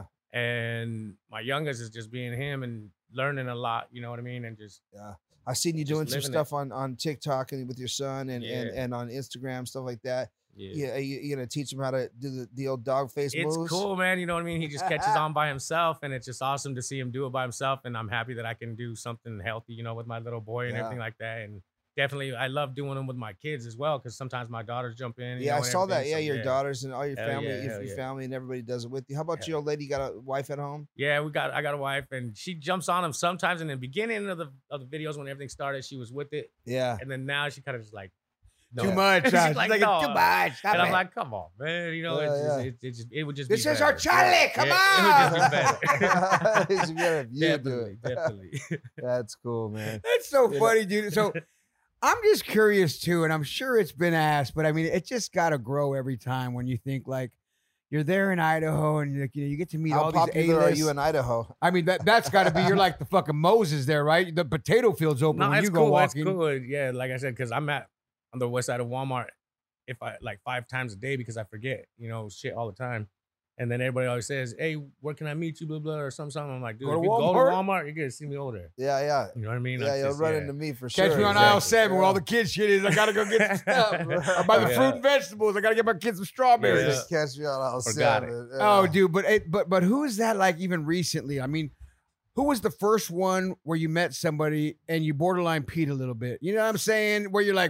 F: And my youngest is just being him and learning a lot, you know what I mean? And just
D: yeah. I've seen you
F: Just
D: doing some
F: living it.
D: stuff on on TikTok and with your son and and,
F: Yeah.
D: and on Instagram, stuff like that.
F: yeah.
D: Yeah, are you, you gonna teach him how to do the, the old dog face
F: It's
D: moves?
F: cool, man. You know what I mean? He just catches on by himself, and it's just awesome to see him do it by himself. And I'm happy that I can do something healthy, you know, with my little boy and
D: Yeah.
F: everything like that. And definitely, I love doing them with my kids as well, because sometimes my daughters jump in. You
D: Yeah,
F: know,
D: I
F: and
D: saw that.
F: everything,
D: Yeah,
F: so
D: your daughters and all your
F: Hell
D: family,
F: yeah,
D: your,
F: hell
D: your
F: yeah.
D: family and everybody does it with you. How about
F: Hell
D: you, old lady? You got a wife at home?
F: Yeah, we got. I got a wife, and she jumps on him sometimes. In the beginning of the of the videos, when everything started, she was with it,
D: Yeah.
F: and then now she kind of just like no.
E: too much.
F: She's
E: She's
F: like,
E: like,
F: no.
E: too much. Stop
F: And I'm
E: it.
F: like, come on, man. You know,
D: Yeah,
F: it's just,
D: yeah.
F: it, it just it would just.
E: This
F: be
E: is our
F: better.
E: Charlie. Come
F: Yeah,
E: on.
F: It would just be better.
D: It's better if you do
F: definitely,
D: it.
F: definitely.
D: That's cool, man.
E: That's so
D: You know-
E: funny, dude. So I'm just curious too, and I'm sure it's been asked, but I mean, it just got to grow every time when you think like you're there in Idaho and like, you know you get to meet
D: How
E: all these
D: popular are
E: A-list-
D: you in Idaho?
E: I mean, that that's got to be you're like the fucking Moses there, right? The potato fields open
F: No,
E: when
F: it's
E: you go
F: cool. It's
E: walking.
F: cool. Yeah, like I said, because I'm at on the west side of Walmart, if I like five times a day because I forget, you know, shit all the time. And then everybody always says, "Hey, where can I meet you?" Blah blah or something. something. I'm like, dude,
E: Go to
F: if you go to
E: Walmart?
F: Walmart, you're gonna see me over there.
D: Yeah, yeah.
F: You know what I mean?
D: Yeah,
F: That's
D: you'll
F: just-
D: run
F: yeah.
D: into me for sure.
E: Catch me on
F: Exactly.
E: aisle seven where all the kids shit is. I gotta go get some stuff. I buy the
F: Yeah.
E: fruit and vegetables. I gotta get my kids some strawberries.
F: Yeah.
D: Just catch me on aisle
F: Forgot it.
D: seven.
E: Oh,
D: Yeah.
E: dude, but it, but but who is that like even recently? I mean, who was the first one where you met somebody and you borderline peed a little bit? You know what I'm saying? Where you're like,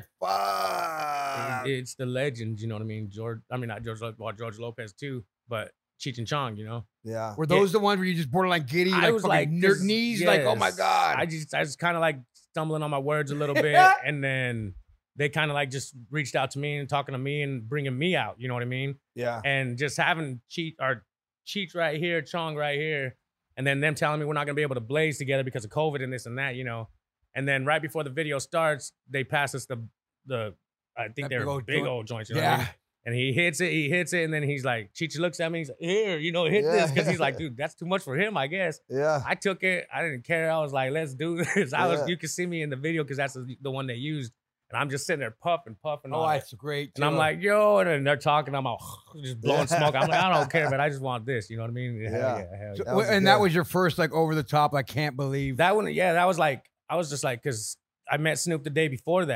E: fuck.
F: It- It's the legends, you know what I mean? George, I mean not George, Lo- well, George Lopez too, but Cheech and Chong, you know.
D: Yeah.
E: Were those the ones where you just borderline giddy?
F: I
E: like
F: was
E: fucking
F: like
E: ner-
F: this-
E: knees, like, oh my
F: yes.
E: God.
F: I just I was kind of like stumbling on my words a little bit, and then they kind of like just reached out to me and talking to me and bringing me out. You know what I mean?
D: Yeah.
F: And just having Cheech or Cheech right here, Chong right here, and then them telling me we're not gonna be able to blaze together because of COVID and this and that, you know. And then right before the video starts, they pass us the the I think
E: That
F: they're
E: big old
F: big
E: joint.
F: old joints. You know what I
E: Yeah.
F: mean? And he hits it, he hits it, and then he's like, Cheech looks at me, he's like, here, you know, hit this. Because he's like, dude, that's too much for him, I guess.
D: Yeah.
F: I took it, I didn't care. I was like, let's do this. I was,
D: Yeah.
F: you can see me in the video because that's the, the one they used. And I'm just sitting there puffing, puffing.
E: Oh,
F: on it.
E: that's great.
F: And I'm
E: too.
F: like, yo, and then they're talking, I'm all just blowing
D: Yeah.
F: smoke. I'm like, I don't care, but I just want this. You know what I mean? Hell
D: Yeah.
F: yeah, hell
E: So-
F: yeah.
D: that was
E: and
D: good.
E: that was your first like over the top, I can't believe.
F: That one, yeah, that was like, I was just like, because I met Snoop the day before that.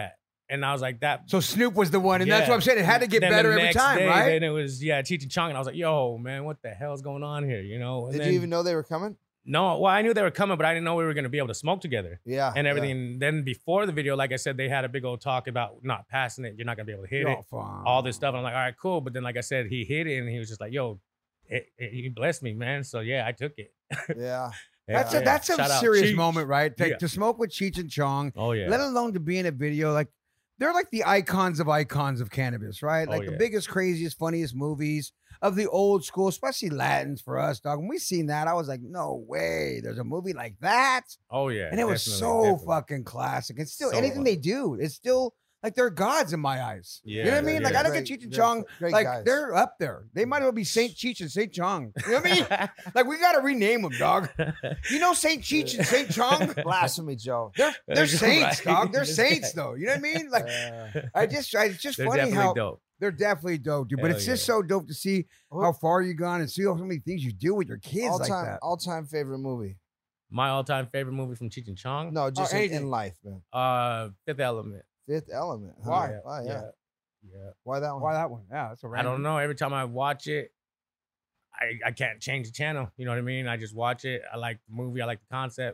F: And I was like, that.
E: So Snoop was the one, and
F: yeah.
E: that's what I'm saying. It had to get
F: then
E: better
F: the
E: every
F: next
E: time,
F: day,
E: right?
F: Then it was, yeah, Cheech and Chong. And I was like, yo, man, what the hell is going on here? You know? And
D: Did
F: then,
D: you even know they were coming?
F: No, well, I knew they were coming, but I didn't know we were going to be able to smoke together.
D: Yeah.
F: And
D: yeah.
F: everything. Then before the video, like I said, they had a big old talk about not passing it. You're not going to be able to hit
E: Oh,
F: it.
E: fine.
F: All this stuff. And I'm like, all right, cool. But then, like I said, he hit it, and he was just like, yo, it, it, he blessed me, man. So, yeah, I took it.
D: Yeah.
E: That's
F: Yeah,
E: a that's a
F: Shout out
E: serious
F: Cheech.
E: moment, right? To,
F: Yeah.
E: to smoke with Cheech and Chong,
F: Oh, yeah.
E: let alone to be in a video. Like, they're like the icons of icons of cannabis, right?
F: Oh,
E: Like the
F: yeah.
E: biggest, craziest, funniest movies of the old school, especially Latins for us, dog. When we seen that, I was like, no way, there's a movie like that.
F: Oh, yeah.
E: And it was
F: definitely,
E: so
F: definitely.
E: fucking classic. And still,
F: So
E: anything
F: fun.
E: they do, it's still like they're gods in my eyes. you know what I
F: Yeah,
E: mean?
F: yeah.
E: Like I look
D: Great-
E: at Cheech and
D: great-
E: Chong,
D: great
E: like
D: guys.
E: they're up there. They might as well be Saint Cheech and Saint Chong. You know what I mean? Like we got to rename them, dog. You know Saint Cheech and Saint Chong?
D: Blasphemy, Joe.
E: They're they're saints,
F: Right.
E: dog. They're saints, though. You know what I mean? Like
D: Uh,
E: I just, I, it's just
F: They're
E: funny
F: definitely
E: how
F: dope.
E: they're definitely dope, dude. But
F: Hell
E: it's just
F: yeah.
E: so dope to see how far you gone and see how many things you do with your kids
D: all
E: like
D: time,
E: that.
D: all time favorite movie.
F: My all-time favorite movie from Cheech and Chong?
D: No, just in,
E: anything.
D: in life, man.
F: Uh, Fifth Element.
D: Fifth Element. Huh?
E: Why?
D: Why? Yeah.
F: Yeah. Yeah.
D: Why that one?
E: Why that one? Yeah, that's a
F: I
E: random.
F: don't know. Every time I watch it, I, I can't change the channel. You know what I mean? I just watch it. I like the movie. I like the concept.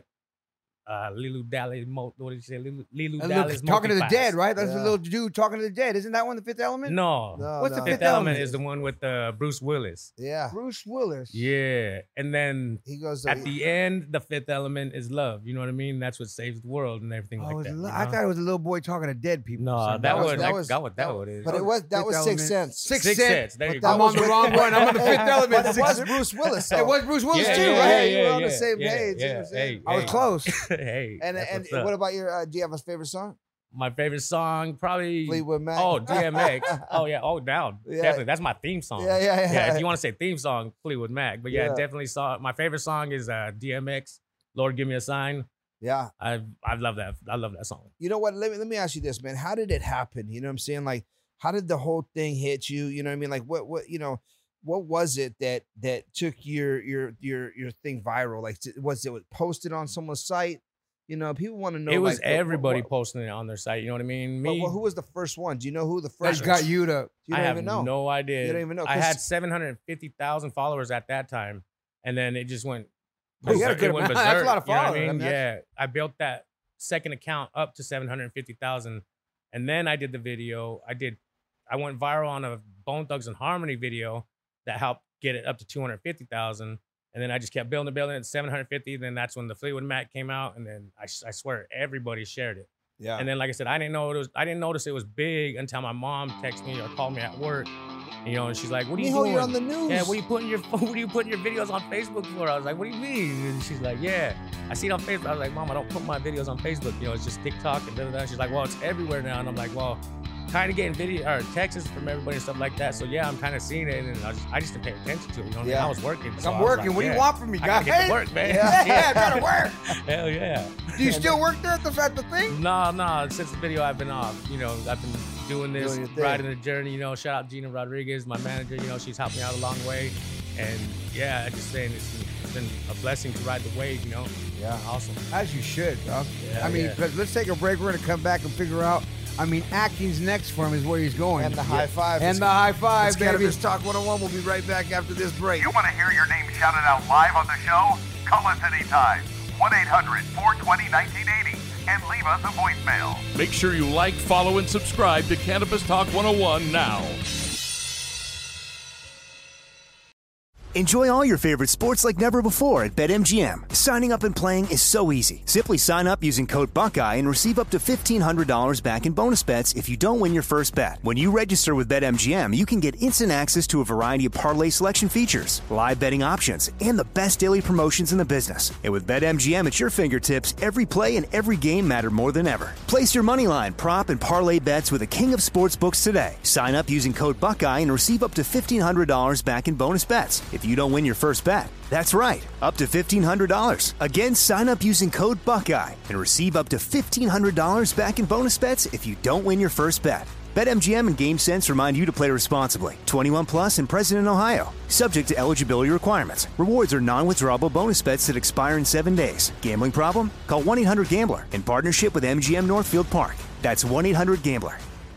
F: Uh, Lilu Dally, Mo- what did you say? Lilu, Lilu
E: And
F: Dally's
E: look, talking to the
F: Multi-Class.
E: dead, right? That's
D: Yeah.
E: the little dude talking to the dead. Isn't that one the Fifth Element?
F: No.
D: No,
E: What's the
D: no.
F: Fifth
E: Fifth
F: Element
E: Element?
F: is the one with uh, Bruce Willis.
D: Yeah.
E: Bruce Willis.
F: Yeah. And then
D: He goes
F: at the end, the fifth element is love. You know what I mean? That's what saves the world and everything
E: Oh,
F: like
E: it was
F: that.
E: a
F: you
E: li- I
F: know?
E: thought it was a little boy talking to dead people. or
F: No,
E: something.
F: that,
D: was-
F: was,
D: that
F: that,
D: was-
F: that, what that what it is.
D: But it was that
E: Fifth
D: was
E: Element.
D: Sixth Sense.
E: Sixth
F: Sixth
E: Sense.
F: Sense. There you
D: But
F: go.
D: that
E: I'm on
D: was
E: the
D: with-
E: wrong one. I'm on the Fifth Element.
D: But it
E: Sixth
D: was
E: Sense.
D: Bruce Willis.
E: It
D: though.
E: was Bruce Willis
F: Yeah,
E: too,
F: yeah,
E: right?
F: yeah,
D: You were on the
F: yeah,
D: same
F: yeah,
D: page, you know
F: yeah,
D: what I'm saying?
F: hey,
E: I was
F: hey.
E: close.
F: hey,
D: And
F: that's
D: and
F: what's up.
D: what about your? Uh, do you have a favorite song?
F: My favorite song? Probably
D: Fleetwood Mac.
F: Oh, D M X. Oh yeah. Oh, down.
D: Yeah.
F: Definitely. That's my theme song.
D: Yeah, yeah, yeah.
F: Yeah. If you want to say theme song, Fleetwood Mac. But yeah,
D: Yeah.
F: definitely saw my favorite song is uh, D M X. Lord, give me a sign.
D: Yeah.
F: I I love that. I love that song.
D: You know what? Let me let me ask you this, man. How did it happen? You know what I'm saying? Like, how did the whole thing hit you? You know what I mean? Like, what what you know? What was it that that took your your your your thing viral? Like, was it posted on someone's site? You know, people want to know.
F: It was
D: like, what-
F: everybody
D: what-
F: posting it on their site. You know what I mean?
D: But
F: Me,
D: well, who was the first one? Do you know who the
E: That
D: first?
E: got you to.
D: You
F: I
D: don't
F: have
D: even know.
F: no idea.
D: You don't even know,
F: I
D: 'cause-
F: had seven hundred fifty thousand followers at that time, and then it just went.
E: Oh, you got a
F: berserk-
E: good
F: it went
E: amount. That's a
F: berserk,
E: lot of
F: you know what
E: followers.
F: I
E: I
F: mean?
E: mean, that's-
F: Yeah, I built that second account up to seven hundred fifty thousand, and then I did the video. I did. I went viral on a Bone Thugs and Harmony video that helped get it up to two hundred fifty thousand. And then I just kept building and building at seven hundred fifty. Then that's when the Fleetwood Mac came out. And then I, I swear everybody shared it.
D: Yeah.
F: And then, like I said, I didn't know it was, I didn't notice it was big until my mom texted me or called me at work. You know, and she's like, what are you
D: Mijo,
F: doing?
D: you're on the news.
F: Yeah, what are you putting your what are you putting your videos on Facebook for? I was like, what do you mean? And she's like, yeah, I see it on Facebook. I was like, Mom, I don't put my videos on Facebook. You know, it's just TikTok and da da da. She's like, well, it's everywhere now. And I'm like, well, kind of getting video or texts from everybody and stuff like that. So yeah, I'm kind of seeing it, and I just I just didn't pay attention to it. You know, what I mean?
D: Yeah.
F: I was working.
E: Like,
F: so
E: I'm
F: I was
E: working.
F: like,
E: What do you
F: yeah,
E: want from me,
F: I
E: guys?
F: gotta get to work, man.
E: Yeah, yeah, I gotta work.
F: Hell yeah.
E: Do you still work there at the, at the thing?
F: No, no. Since the video, I've been off. You know, I've been doing this,
D: Doing your thing.
F: riding the journey. You know, shout out Gina Rodriguez, my manager. You know, she's helped me out a long way. And yeah, I just saying it's, it's been a blessing to ride the wave. You know,
D: Yeah.
F: awesome.
E: As you should, dog.
F: Yeah,
E: I mean,
F: yeah.
E: let's, let's take a break. We're gonna come back and figure out. I mean, acting's next for him is where he's going.
D: And the high five.
E: And the high five,
D: It's
E: baby.
D: Cannabis Talk one oh one. We'll be right back after this break.
H: You want to hear your name shouted out live on the show? Call us anytime. one eight hundred four two zero nineteen eighty and leave us a voicemail.
C: Make sure you like, follow, and subscribe to Cannabis Talk one oh one now.
A: Enjoy all your favorite sports like never before at BetMGM. Signing up and playing is so easy. Simply sign up using code Buckeye and receive up to fifteen hundred dollars back in bonus bets if you don't win your first bet. When you register with BetMGM, you can get instant access to a variety of parlay selection features, live betting options, and the best daily promotions in the business. And with BetMGM at your fingertips, every play and every game matter more than ever. Place your moneyline, prop, and parlay bets with the king of sportsbooks today. Sign up using code Buckeye and receive up to fifteen hundred dollars back in bonus bets if you don't win your first bet. That's right, up to fifteen hundred dollars. Again, sign up using code Buckeye and receive up to fifteen hundred dollars back in bonus bets if you don't win your first bet. BetMGM and GameSense remind you to play responsibly. twenty-one plus and present in Ohio. Subject to eligibility requirements. Rewards are non-withdrawable bonus bets that expire in seven days. Gambling problem? Call one eight hundred gambler in partnership with M G M Northfield Park. That's one eight hundred gambler.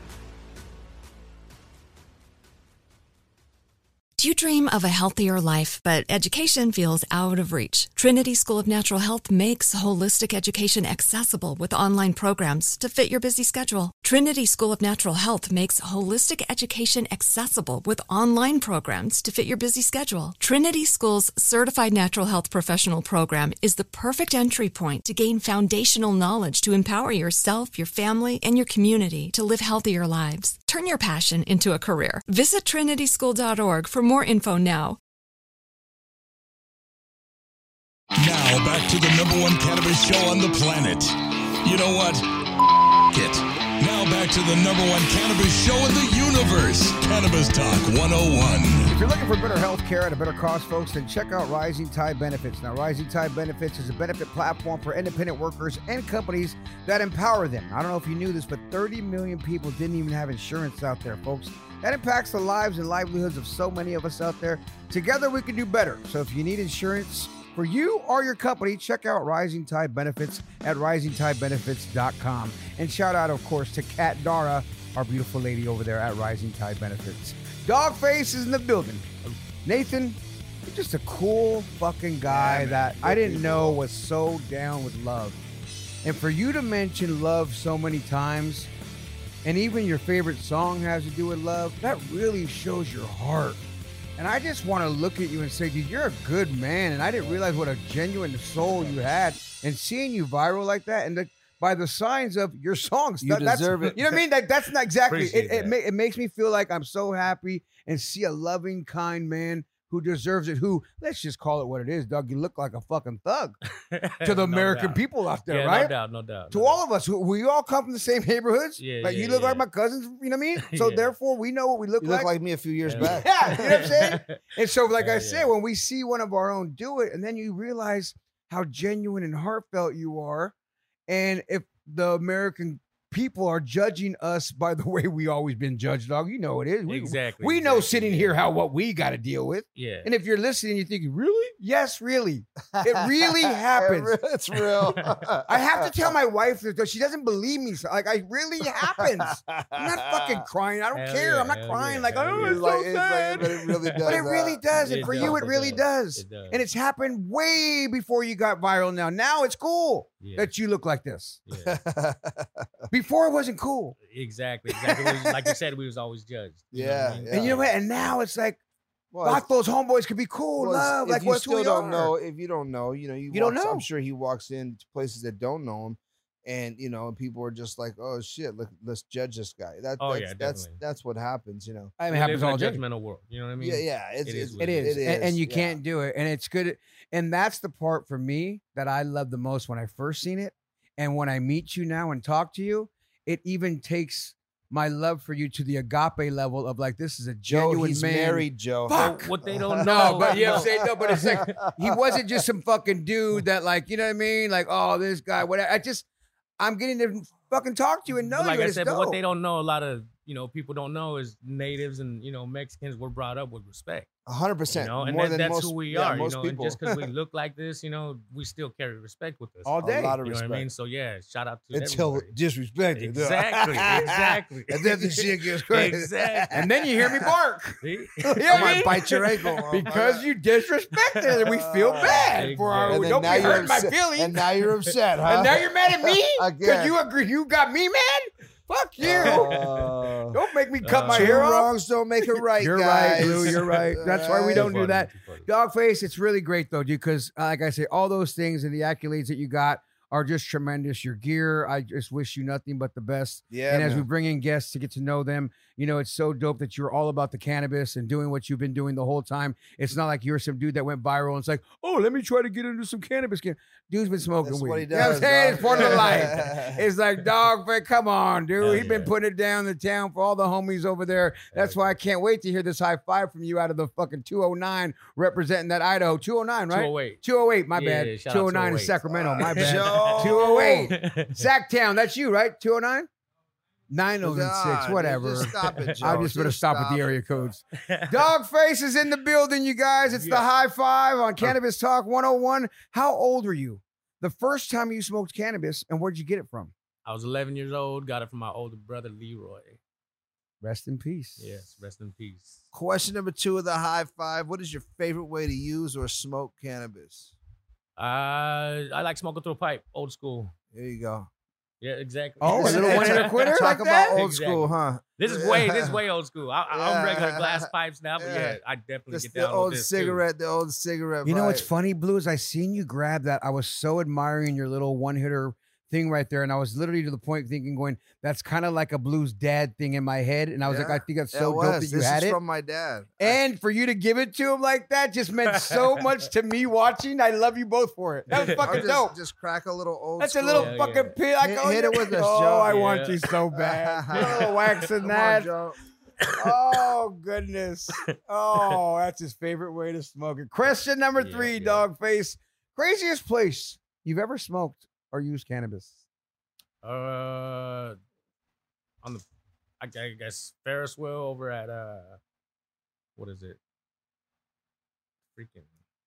B: Do you dream of a healthier life, but education feels out of reach? Trinity School of Natural Health makes holistic education accessible with online programs to fit your busy schedule. Trinity School of Natural Health makes holistic education accessible with online programs to fit your busy schedule. Trinity School's Certified Natural Health Professional Program is the perfect entry point to gain foundational knowledge to empower yourself, your family, and your community to live healthier lives. Turn your passion into a career. Visit trinity school dot org for more info now.
C: Now back to the number one cannabis show on the planet. You know what? It. Now back to the number one cannabis show in the universe. Cannabis Talk one oh one.
E: If you're looking for better health care at a better cost, folks, then check out Rising Tide Benefits. Now, Rising Tide Benefits is a benefit platform for independent workers and companies that empower them. I don't know if you knew this, but thirty million people didn't even have insurance out there, folks. That impacts the lives and livelihoods of so many of us out there. Together, we can do better. So if you need insurance for you or your company, check out Rising Tide Benefits at rising tide benefits dot com. And shout out, of course, to Kat Dara, our beautiful lady over there at Rising Tide Benefits. Dogface is in the building. Nathan, you're just a cool fucking guy yeah, that I didn't know was so down with love. And for you to mention love so many times, and even your favorite song has to do with love, that really shows your heart. And I just want to look at you and say, dude, you're a good man. And I didn't realize what a genuine soul you had. And seeing you viral like that, and the, by the signs of your songs,
D: you
E: that,
D: deserve
E: that's,
D: it.
E: You know what I mean? Like, that's not exactly. It, it,
F: that.
E: ma- it makes me feel like I'm so happy and see a loving, kind man who deserves it. Who, let's just call it what it is, Doug. You look like a fucking thug to the
F: No
E: American
F: doubt.
E: people out there,
F: Yeah,
E: right?
F: no doubt, no doubt.
E: To
F: no
E: all
F: doubt.
E: of us, who we all come from the same neighborhoods.
F: Yeah,
E: like
F: yeah,
E: you look
F: yeah.
E: like my cousins, you know what I mean? So
F: Yeah.
E: therefore, we know what we look
D: You
E: like.
D: look like me a few years
F: Yeah.
D: back.
E: Yeah, you know what I'm saying? And so, like
F: Yeah,
E: I
F: yeah.
E: said, when we see one of our own do it, and then you realize how genuine and heartfelt you are, and if the American people are judging us by the way we always been judged, dog, you know it is. We,
F: Exactly,
E: We know
F: exactly,
E: sitting
F: yeah.
E: here how what we got to deal with.
F: Yeah.
E: And if you're listening, you're thinking, really? Yes, really. It really happens.
D: It's real.
E: I have to tell my wife that she doesn't believe me. So, like, it really happens. I'm not fucking crying. I don't
F: Hell
E: care.
F: yeah,
E: I'm not
F: hell
E: crying.
F: yeah,
E: like,
F: hell
E: oh,
F: yeah.
E: it's
D: It's like-
E: so
D: it's like-
E: sad.
D: but it really does.
E: But it really
D: uh,
E: does. And
F: It
E: for
F: does,
E: you, it
F: it
E: really does.
F: does. It does.
E: And it's happened way before you got viral now. Now it's cool
F: Yeah.
E: that you look like this.
F: Yeah.
E: Before it wasn't cool.
F: Exactly. Exactly. We was- like you said, we was always judged. You know what I
D: Yeah,
F: mean?
D: yeah.
E: And you know what? And now it's like,
D: Well,
E: fuck, those homeboys could be cool.
D: well,
E: love.
D: if
E: Like,
D: you
E: what's
D: still
E: who we
D: don't
E: are.
D: know, if you don't know, you know, you,
E: You don't
D: walks-
E: know.
D: I'm sure he walks into places that don't know him, and you know, people are just like, "Oh shit, look, let's judge this guy." That,
F: Oh,
D: that's,
F: yeah,
D: that's
F: definitely.
D: that's what happens, you know.
E: I mean,
F: We
E: it
F: live
E: happens
F: in a
E: all day.
F: judgmental world. You know what I mean?
D: yeah, yeah, it's,
F: It
D: it's
F: is what
E: It is.
D: It
E: And, and you
D: yeah.
E: can't do it. And it's good. And that's the part for me that I love the most when I first seen it. And when I meet you now and talk to you, it even takes my love for you to the agape level of like, this is a
D: Joe,
E: genuine
D: he's
E: man.
D: married, Joe.
E: Fuck.
F: What they don't know.
E: No, but you know what I'm
F: know.
E: saying? No, but it's like, he wasn't just some fucking dude that like, you know what I mean? Like, oh, this guy, whatever. I just, I'm getting to fucking talk to you and know
F: But like
E: you.
F: I
E: and it's
F: said, but what
E: dope.
F: they don't know, a lot of you know people don't know is natives and you know Mexicans were brought up with respect.
D: A hundred
F: You
D: percent.
F: know, and
D: more
F: that,
D: than
F: that's
D: most,
F: who we
D: yeah,
F: are. You
D: most
F: know,
D: people.
F: and just because we look like this, you know, we still carry respect with us.
E: All day.
D: A lot of
F: You know
D: respect.
F: what I mean? So yeah, shout out to
D: Until
F: everybody.
D: disrespected.
F: Exactly, exactly.
D: And then the shit gets crazy.
F: Exactly.
E: And then you hear me bark.
F: See?
E: You know
D: I
E: what I
D: might
E: mean?
D: bite your ankle.
E: Because you disrespected it, and we feel bad for our.
D: And then
E: Don't
D: now
E: be
D: you're
E: hurting my
D: upset.
E: feelings.
D: And now you're upset, huh?
E: And now you're mad at me because
D: Again.
E: you agree. You got me mad. Fuck you.
D: Uh,
E: Don't make me cut
F: uh,
E: my
D: two
E: hair off.
D: wrongs don't make it right,
E: You're
D: guys.
E: right, Blue. You're right. That's why we
D: Alright.
E: don't do
F: Funny,
E: that.
F: too funny.
E: Dogface, it's really great though, dude. Because uh, like I say, all those things and the accolades that you got are just tremendous. Your gear, I just wish you nothing but the best.
D: Yeah,
E: and as we
D: man.
E: bring in guests to get to know them, you know, it's so dope that you're all about the cannabis and doing what you've been doing the whole time. It's not like you're some dude that went viral and it's like, oh, let me try to get into some cannabis. Dude's been smoking
D: That's
E: weed.
D: what he
E: You know what I'm
D: does,
E: saying?
D: dog.
E: It's part of the life. It's like, dog, but come on, dude.
F: Hell
E: He's been
F: yeah.
E: putting it down the town for all the homies over there. That's why I can't wait to hear this high five from you out of the fucking two oh nine representing that Idaho. two oh nine, right?
F: two oh eight.
E: two oh eight, my
F: Yeah,
E: bad.
F: shout out
E: two oh nine in
F: two oh eight.
E: Sacramento, my bad.
D: Joe.
E: two oh eight. Sacktown, that's you, right? two oh nine? nine oh six,
D: God,
E: whatever.
D: Just stop it, Joe.
E: I'm just going to stop with the
D: it.
E: area codes. Dogface is in the building, you guys. It's the
F: Yeah.
E: high five on Cannabis Talk one oh one. How old are you? The first time you smoked cannabis, and where'd you get it from?
F: I was eleven years old. Got it from my older brother Leroy.
E: Rest in peace.
F: Yes, rest in peace.
D: Question number two of the high five. What is your favorite way to use or smoke cannabis?
F: Uh, I like smoking through a pipe, old school.
D: There you go.
F: Yeah, exactly.
E: Oh, a little one hitter quitter
D: Talk
E: like
D: about
E: that?
D: old
F: Exactly.
D: school, huh?
F: This is way, this is way old school. I, I'm
D: Yeah.
F: regular glass pipes now, but
D: Yeah.
F: yeah, I definitely
D: Just
F: get
D: the
F: down
D: old
F: with this
D: cigarette, the old cigarette.
E: You know what's
D: vibe.
E: funny, Blue, is I seen you grab that. I was so admiring your little one hitter thing right there, and I was literally to the point thinking, going, "That's kind of like a Blues dad thing in my head." And I was like,
D: Yeah.
E: "I think that's
D: Yeah,
E: so
D: it
E: dope
D: was.
E: that you
D: this
E: had
D: is
E: it."
D: from my dad.
E: And for you to give it to him like that just meant so much to me watching. I love you both for it. That was
D: I'll
E: fucking
D: just,
E: dope.
D: Just crack a little old.
E: That's a
D: school.
E: little
F: Yeah,
E: fucking
F: yeah.
E: pin. I
D: Hit-
E: go,
D: hit it with us,
E: oh,
D: Joe.
E: I want
F: Yeah.
E: you so bad. Put a little wax in
D: Come
E: that.
D: on, Joe.
E: Oh, goodness. Oh, that's his favorite way to smoke it. Question number
F: Yeah,
E: three,
F: yeah.
E: dog face. Craziest place you've ever smoked or used cannabis?
F: Uh, on the, I, I guess Ferris wheel over at uh, what is it? Freaking,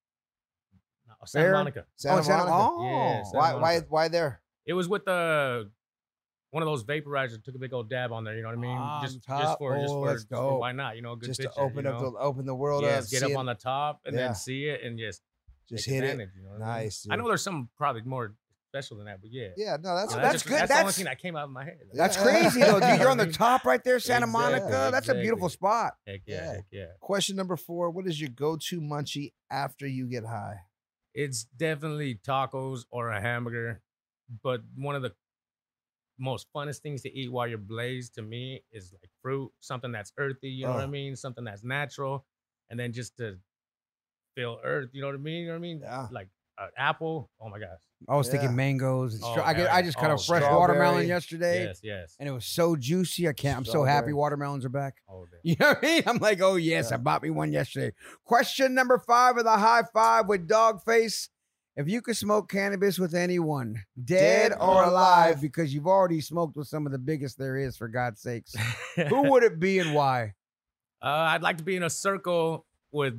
F: no, Santa
E: Fair?
F: Monica.
D: Santa
E: oh, Santa-
D: Monica.
E: oh.
F: Yeah, Santa
D: Why? Why?
F: Monica.
D: Why there?
F: It was with the one of those vaporizers. Took a big old dab on there. You know what I mean?
E: On
F: just,
E: top?
F: just for, just
E: Oh,
F: for,
E: that's
F: just for
E: dope.
F: why not? You know, a good
D: Just
F: picture,
D: to open
F: you
D: up
F: know?
D: the open the world
F: yes,
D: up.
F: get
D: see
F: up
D: it,
F: on the top and
D: Yeah.
F: then see it and just
D: just
F: take
D: hit it.
F: advantage, You know what I mean?
D: Nice.
F: I know
D: dude.
F: there's some probably more special than that, but yeah.
D: Yeah. No, that's
F: You know,
E: that's
F: just-
E: good.
F: That's, the only
E: That's-
F: thing that came out of my head.
E: That's
D: Yeah.
E: crazy, though, dude. You're on the top right there, Santa
F: Exactly,
E: Monica. That's a beautiful
F: exactly.
E: spot.
F: Heck yeah,
D: Yeah.
F: heck yeah.
D: Question number four. What is your go-to munchie after you get high?
F: It's definitely tacos or a hamburger, but one of the most funnest things to eat while you're blazed to me is like fruit, something that's earthy, you know what I
D: Oh.
F: mean? Something that's natural, and then just to feel earth, you know what I mean? You know what I mean?
D: Yeah.
F: Like an apple. Oh my gosh.
E: I was
D: Yeah.
E: thinking mangoes. And
F: Oh,
E: stra- I, get,
F: hell
E: I
F: yeah.
E: just cut
F: Oh,
E: a fresh
D: strawberry.
E: watermelon yesterday,
F: Yes, yes.
E: and it was so juicy. I can't. I'm so happy
D: Strawberry.
E: watermelons are back.
F: Oh, damn.
E: You know what I mean? I'm like, oh, yes,
D: Yeah.
E: I bought me one yesterday. Question number five of the high five with Dogface. If you could smoke cannabis with anyone, dead,
D: Dead
E: or
D: or
E: alive,
D: alive.
E: because you've already smoked with some of the biggest there is, for God's sakes, who would it be and why?
F: Uh, I'd like to be in a circle with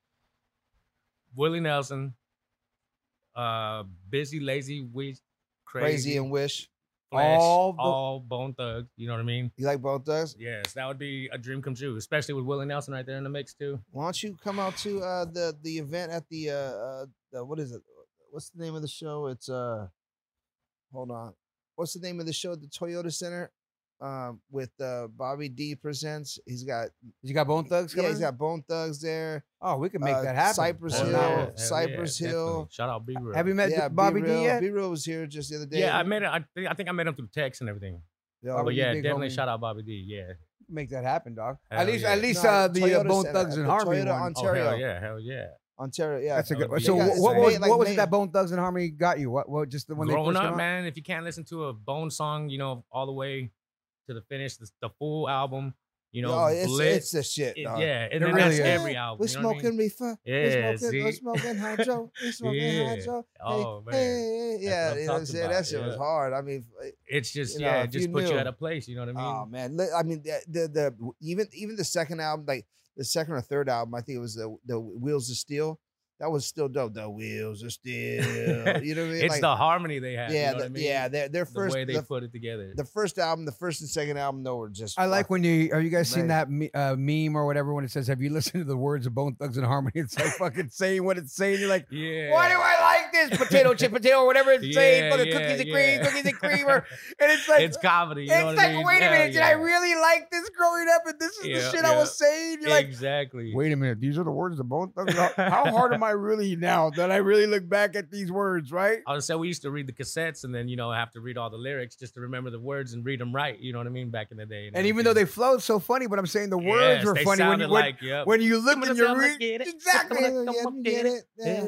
F: Willie Nelson, uh, Busy, Lazy, Wish, Crazy,
D: Crazy and Wish.
F: Flesh,
E: all
F: all,
E: the-
F: Bone Thugs. You know what I mean?
D: You like both those?
F: Yes, that would be a dream come true, especially with Willie Nelson right there in the mix too.
D: Why don't you come out to uh, the the event at the uh, uh the, what is it? What's the name of the show? It's uh, hold on. What's the name of the show at the Toyota Center? Um, with uh Bobby D presents. He's got
E: You got Bone Thugs
D: yeah,
E: coming?
D: he's got Bone Thugs there.
E: Oh, we can make
D: uh,
E: that happen.
D: Cypress
E: On
D: Hill,
E: that
F: yeah,
E: one.
F: hell
D: Cypress
F: yeah,
D: Hill.
F: definitely. Shout out B Real.
E: Have you met
D: Yeah,
E: Bobby D yet?
D: B Real was here just the other day.
F: Yeah, I met him. I think I think I met him through text and everything.
D: Yo,
E: Bobby
F: But
E: D,
F: yeah,
E: big
F: definitely
E: homie.
F: shout out Bobby D. Yeah.
E: Make that happen, dog.
F: Hell
E: at least,
F: yeah.
E: at least
D: No,
E: uh, the uh,
D: Toyota
E: Bone
D: Center,
E: Thugs and
D: the
E: Harmony
D: Toyota
E: one.
F: Oh
D: Ontario.
F: hell yeah, hell yeah.
D: Ontario, yeah.
E: That's a good.
F: They
E: So
F: got-
E: what,
F: it's
E: what,
D: made,
E: was,
D: like,
E: what was it
D: made-
E: that Bone Thugs and Harmony got you? What, what just the when they
F: Growing
E: first came
F: up,
E: out?
F: man. If you can't listen to a Bone song, you know, all the way to the finish, the, the full album, you know,
D: Yo, it's,
F: Blitz,
D: it's the shit,
F: it-
D: dog.
F: yeah, and
E: It
F: then
E: really
F: that's
E: is.
F: every album.
D: We're
F: you know what I mean?
D: smoking reefer.
F: Yeah,
D: we're smoking, we're
F: see?
D: smoking hydro. We're smoking
F: Yeah.
D: hydro.
F: Oh,
D: hey,
F: man.
D: hey, hey,
F: That's
D: yeah,
F: what I'm
D: you know what I'm
F: talking
D: saying?
F: about,
D: That shit was
F: yeah.
D: hard. I mean,
F: It's just
D: you know,
F: yeah,
D: if
F: it just
D: you
F: put you
D: knew.
F: at a place. You know what I mean?
D: oh man, li- I mean, the, the the even even the second album, like the second or third album, I think it was the the Wheels of Steel. That was still dope. The Wheels of Steel. You know what I mean?
F: It's
D: Like,
F: the harmony they have.
D: yeah,
F: you know
D: the,
F: what I mean?
D: yeah. Their their
F: the
D: first
F: way they
D: the,
F: put it together.
D: the first album, the first and second album, though, were just.
E: I like
D: fuck-
E: when you are you guys seen
D: Man.
E: that me, uh, meme or whatever when it says, "Have you listened to the words of Bone Thugs and Harmony?" It's like fucking saying what it's saying. You're like,
F: yeah.
E: why do I like this potato chip potato or whatever it's saying?
F: Yeah,
E: Fucking
F: yeah,
E: cookies and
F: yeah.
E: cream, cookies and cream, or, and it's like
F: It's comedy. You
E: it's
F: know what
E: like,
F: I mean?
E: wait a
F: Hell
E: minute, did I
F: yeah.
E: really like this growing up? And this is the
F: Yeah,
E: shit I
F: yeah.
E: was saying. You're like,
F: exactly.
E: wait a minute, these are the words of Bone Thugs. How, how hard am I really now that I really look back at these words, right?
F: I would say we used to read the cassettes and then, you know, have to read all the lyrics just to remember the words and read them right. You know what I mean? Back in the day.
E: And even though they flowed so funny, but I'm saying the words
F: Yes,
E: were
F: they
E: funny when you
F: sounded
E: when,
F: like, yep.
E: when you look
F: Come on,
E: and you
F: come on,
E: read
F: get it.
E: exactly
F: Come on,
D: Yeah,
F: come on,
D: get it.
F: Yeah.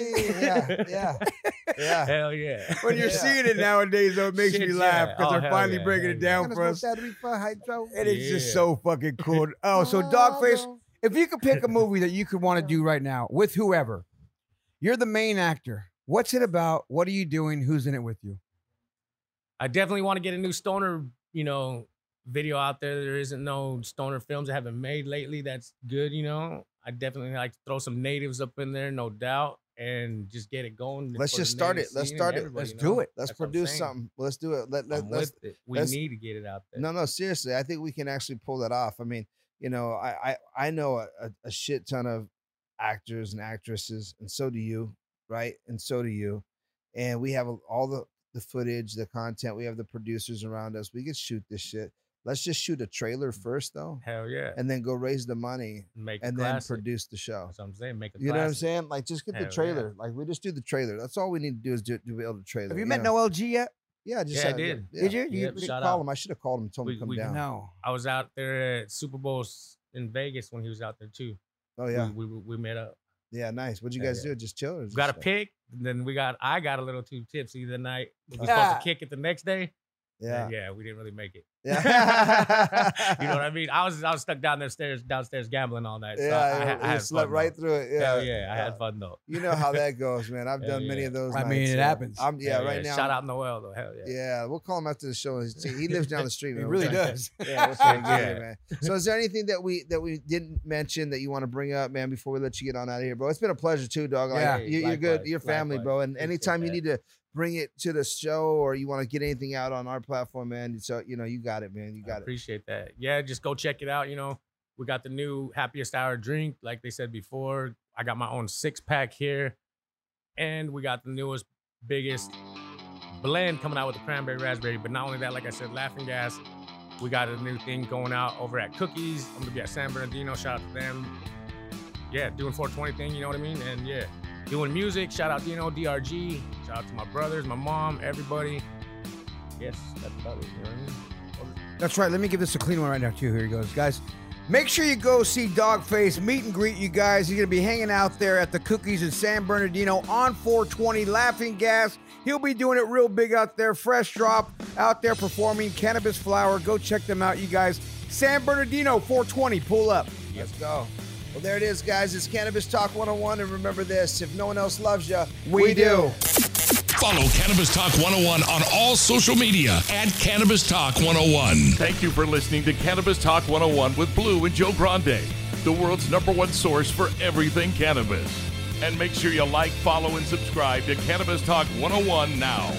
D: Yeah, yeah, yeah.
F: Hell yeah.
E: when you're
D: Yeah.
E: seeing it nowadays, though, it makes
F: Shit,
E: me laugh
F: yeah.
E: because
F: Oh,
E: they're
F: hell
E: finally
F: yeah,
E: breaking
F: hell
E: it down
D: Gonna
E: for us.
D: smoke that reefer hydro.
E: And it's just
F: Yeah.
E: so fucking cool. Oh, so Dogface, if you could pick a movie that you could want to do right now with whoever, you're the main actor. What's it about? What are you doing? Who's in it with you?
F: I definitely want to get a new stoner, you know, video out there. There isn't no stoner films that have been made lately that's good, you know. I definitely like to throw some natives up in there, no doubt. and just get it going.
D: Let's
F: for
D: just
F: the
D: start
F: native
D: it. Let's
F: scene
D: start
F: and
D: it.
F: everybody,
E: Let's
F: you
E: do
F: know?
E: it.
D: Let's
F: That's what I'm
D: produce
F: saying.
D: something. Let's do it. Let, let,
F: I'm
D: let's,
F: with it. We
D: let's-
F: need to get it out there.
D: No, no, seriously. I think we can actually pull that off. I mean, you know, I I, I know a, a, a shit ton of actors and actresses, and so do you, right? And so do you. And we have all the, the footage, the content. We have the producers around us. We can shoot this shit. Let's just shoot a trailer first, though,
F: Hell yeah.
D: and then go raise the money
F: Make a
D: and then
F: classic.
D: produce the show.
F: That's what I'm saying. Make a
D: You know what I'm
F: classic.
D: saying? Like, just get
F: Hell
D: the
F: yeah.
D: trailer. Like, we just do the trailer. That's all we need to do is do, do build a trailer.
E: Have you met
D: know?
E: Noel G yet?
D: Yeah, just
F: Yeah, I
D: uh,
F: did.
D: Yeah.
E: Did you?
F: Yep,
E: You
D: We didn't
F: shout
D: call
F: out.
D: him. I should have called him. Told him
F: We-
D: to come
F: we-
D: down.
E: No.
F: I was out there at Super Bowl s- in Vegas when he was out there too.
D: Oh yeah,
F: We, we, we met up.
D: yeah, nice. What'd you
F: Yeah,
D: guys
F: yeah.
D: do? Just chill? Or
F: We
D: just
F: got a
D: stuff?
F: pick. And then we got, I got a little too tipsy the night. We were
E: Ah.
F: supposed to kick it the next day.
D: Yeah,
F: And yeah, we didn't really make it.
D: yeah.
F: You know what I mean? I was I was stuck down there stairs, downstairs gambling all night. So
D: Yeah,
F: I, I,
D: you-
F: had- I
D: you
F: had
D: slept
F: fun,
D: right
F: though.
D: through it. Yeah,
F: Hell yeah, I had fun though.
D: You know how that goes, man. I've
F: Hell
D: done many
F: yeah.
D: of those.
E: I
D: nights,
E: mean, it
D: so
E: happens.
D: I'm, yeah,
F: Hell
D: right now.
F: Shout out Noel though. Hell yeah.
D: Yeah, we'll call him after the show. He's- He lives down the street.
E: He
D: man.
E: really
D: We'll-
E: does.
D: Yeah, we'll try and get
F: Yeah.
D: it, man. So, is there anything that we that we didn't mention that you want to bring up, man, before we let you get on out of here, bro? It's been a pleasure too, dog. Like,
E: Yeah.
D: you, you're good.
F: Likewise,
D: You're family,
F: likewise.
D: bro. And
F: Appreciate
D: anytime you
F: that.
D: need to bring it to the show or you want to get anything out on our platform, man, so you know you got it, man. You
F: I
D: got it.
F: appreciate that. Yeah, just go check it out. You know, we got the new Happiest Hour drink, like they said before. I got my own six pack here, and we got the newest, biggest blend coming out with the cranberry raspberry. But not only that, like I said, Laughing Gas. We got a new thing going out over at Cookies. I'm gonna be at San Bernardino. Shout out to them. Yeah, doing four twenty thing. You know what I mean? And yeah, doing music. Shout out Dino, D R G. Shout out to my brothers, my mom, everybody. Yes, that's about it. You know what I mean?
E: That's right. Let me give this a clean one right now, too. Here he goes, guys. Make sure you go see Dogface, meet and greet you guys. He's going to be hanging out there at the Cookies in San Bernardino on four twenty, Laughing Gas. He'll be doing it real big out there. Fresh drop out there performing Cannabis Flower. Go check them out, you guys. San Bernardino, four twenty. Pull up.
D: Let's go. Well, there it is, guys. It's Cannabis Talk one oh one. And remember this, if no one else loves you,
E: We do.
C: Follow Cannabis Talk one oh one on all social media at Cannabis Talk one oh one. Thank you for listening to Cannabis Talk one oh one with Blue and Joe Grande, the world's number one source for everything cannabis. And make sure you like, follow, and subscribe to Cannabis Talk one oh one now.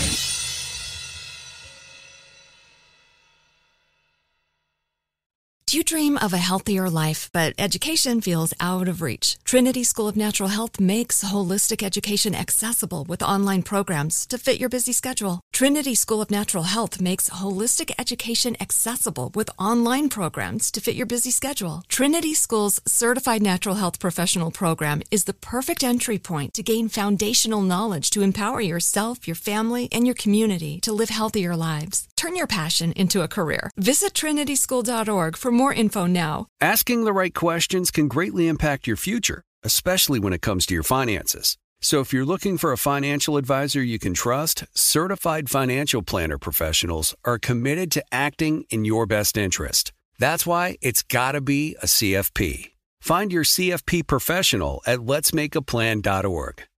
B: Do you dream of a healthier life, but education feels out of reach? Trinity School of Natural Health makes holistic education accessible with online programs to fit your busy schedule. Trinity School of Natural Health makes holistic education accessible with online programs to fit your busy schedule. Trinity School's Certified Natural Health Professional Program is the perfect entry point to gain foundational knowledge to empower yourself, your family, and your community to live healthier lives. Turn your passion into a career. Visit trinity school dot org for more info now.
I: Asking the right questions can greatly impact your future, especially when it comes to your finances. So if you're looking for a financial advisor you can trust, certified financial planner professionals are committed to acting in your best interest. That's why it's got to be a C F P. Find your C F P professional at lets make a plan dot org.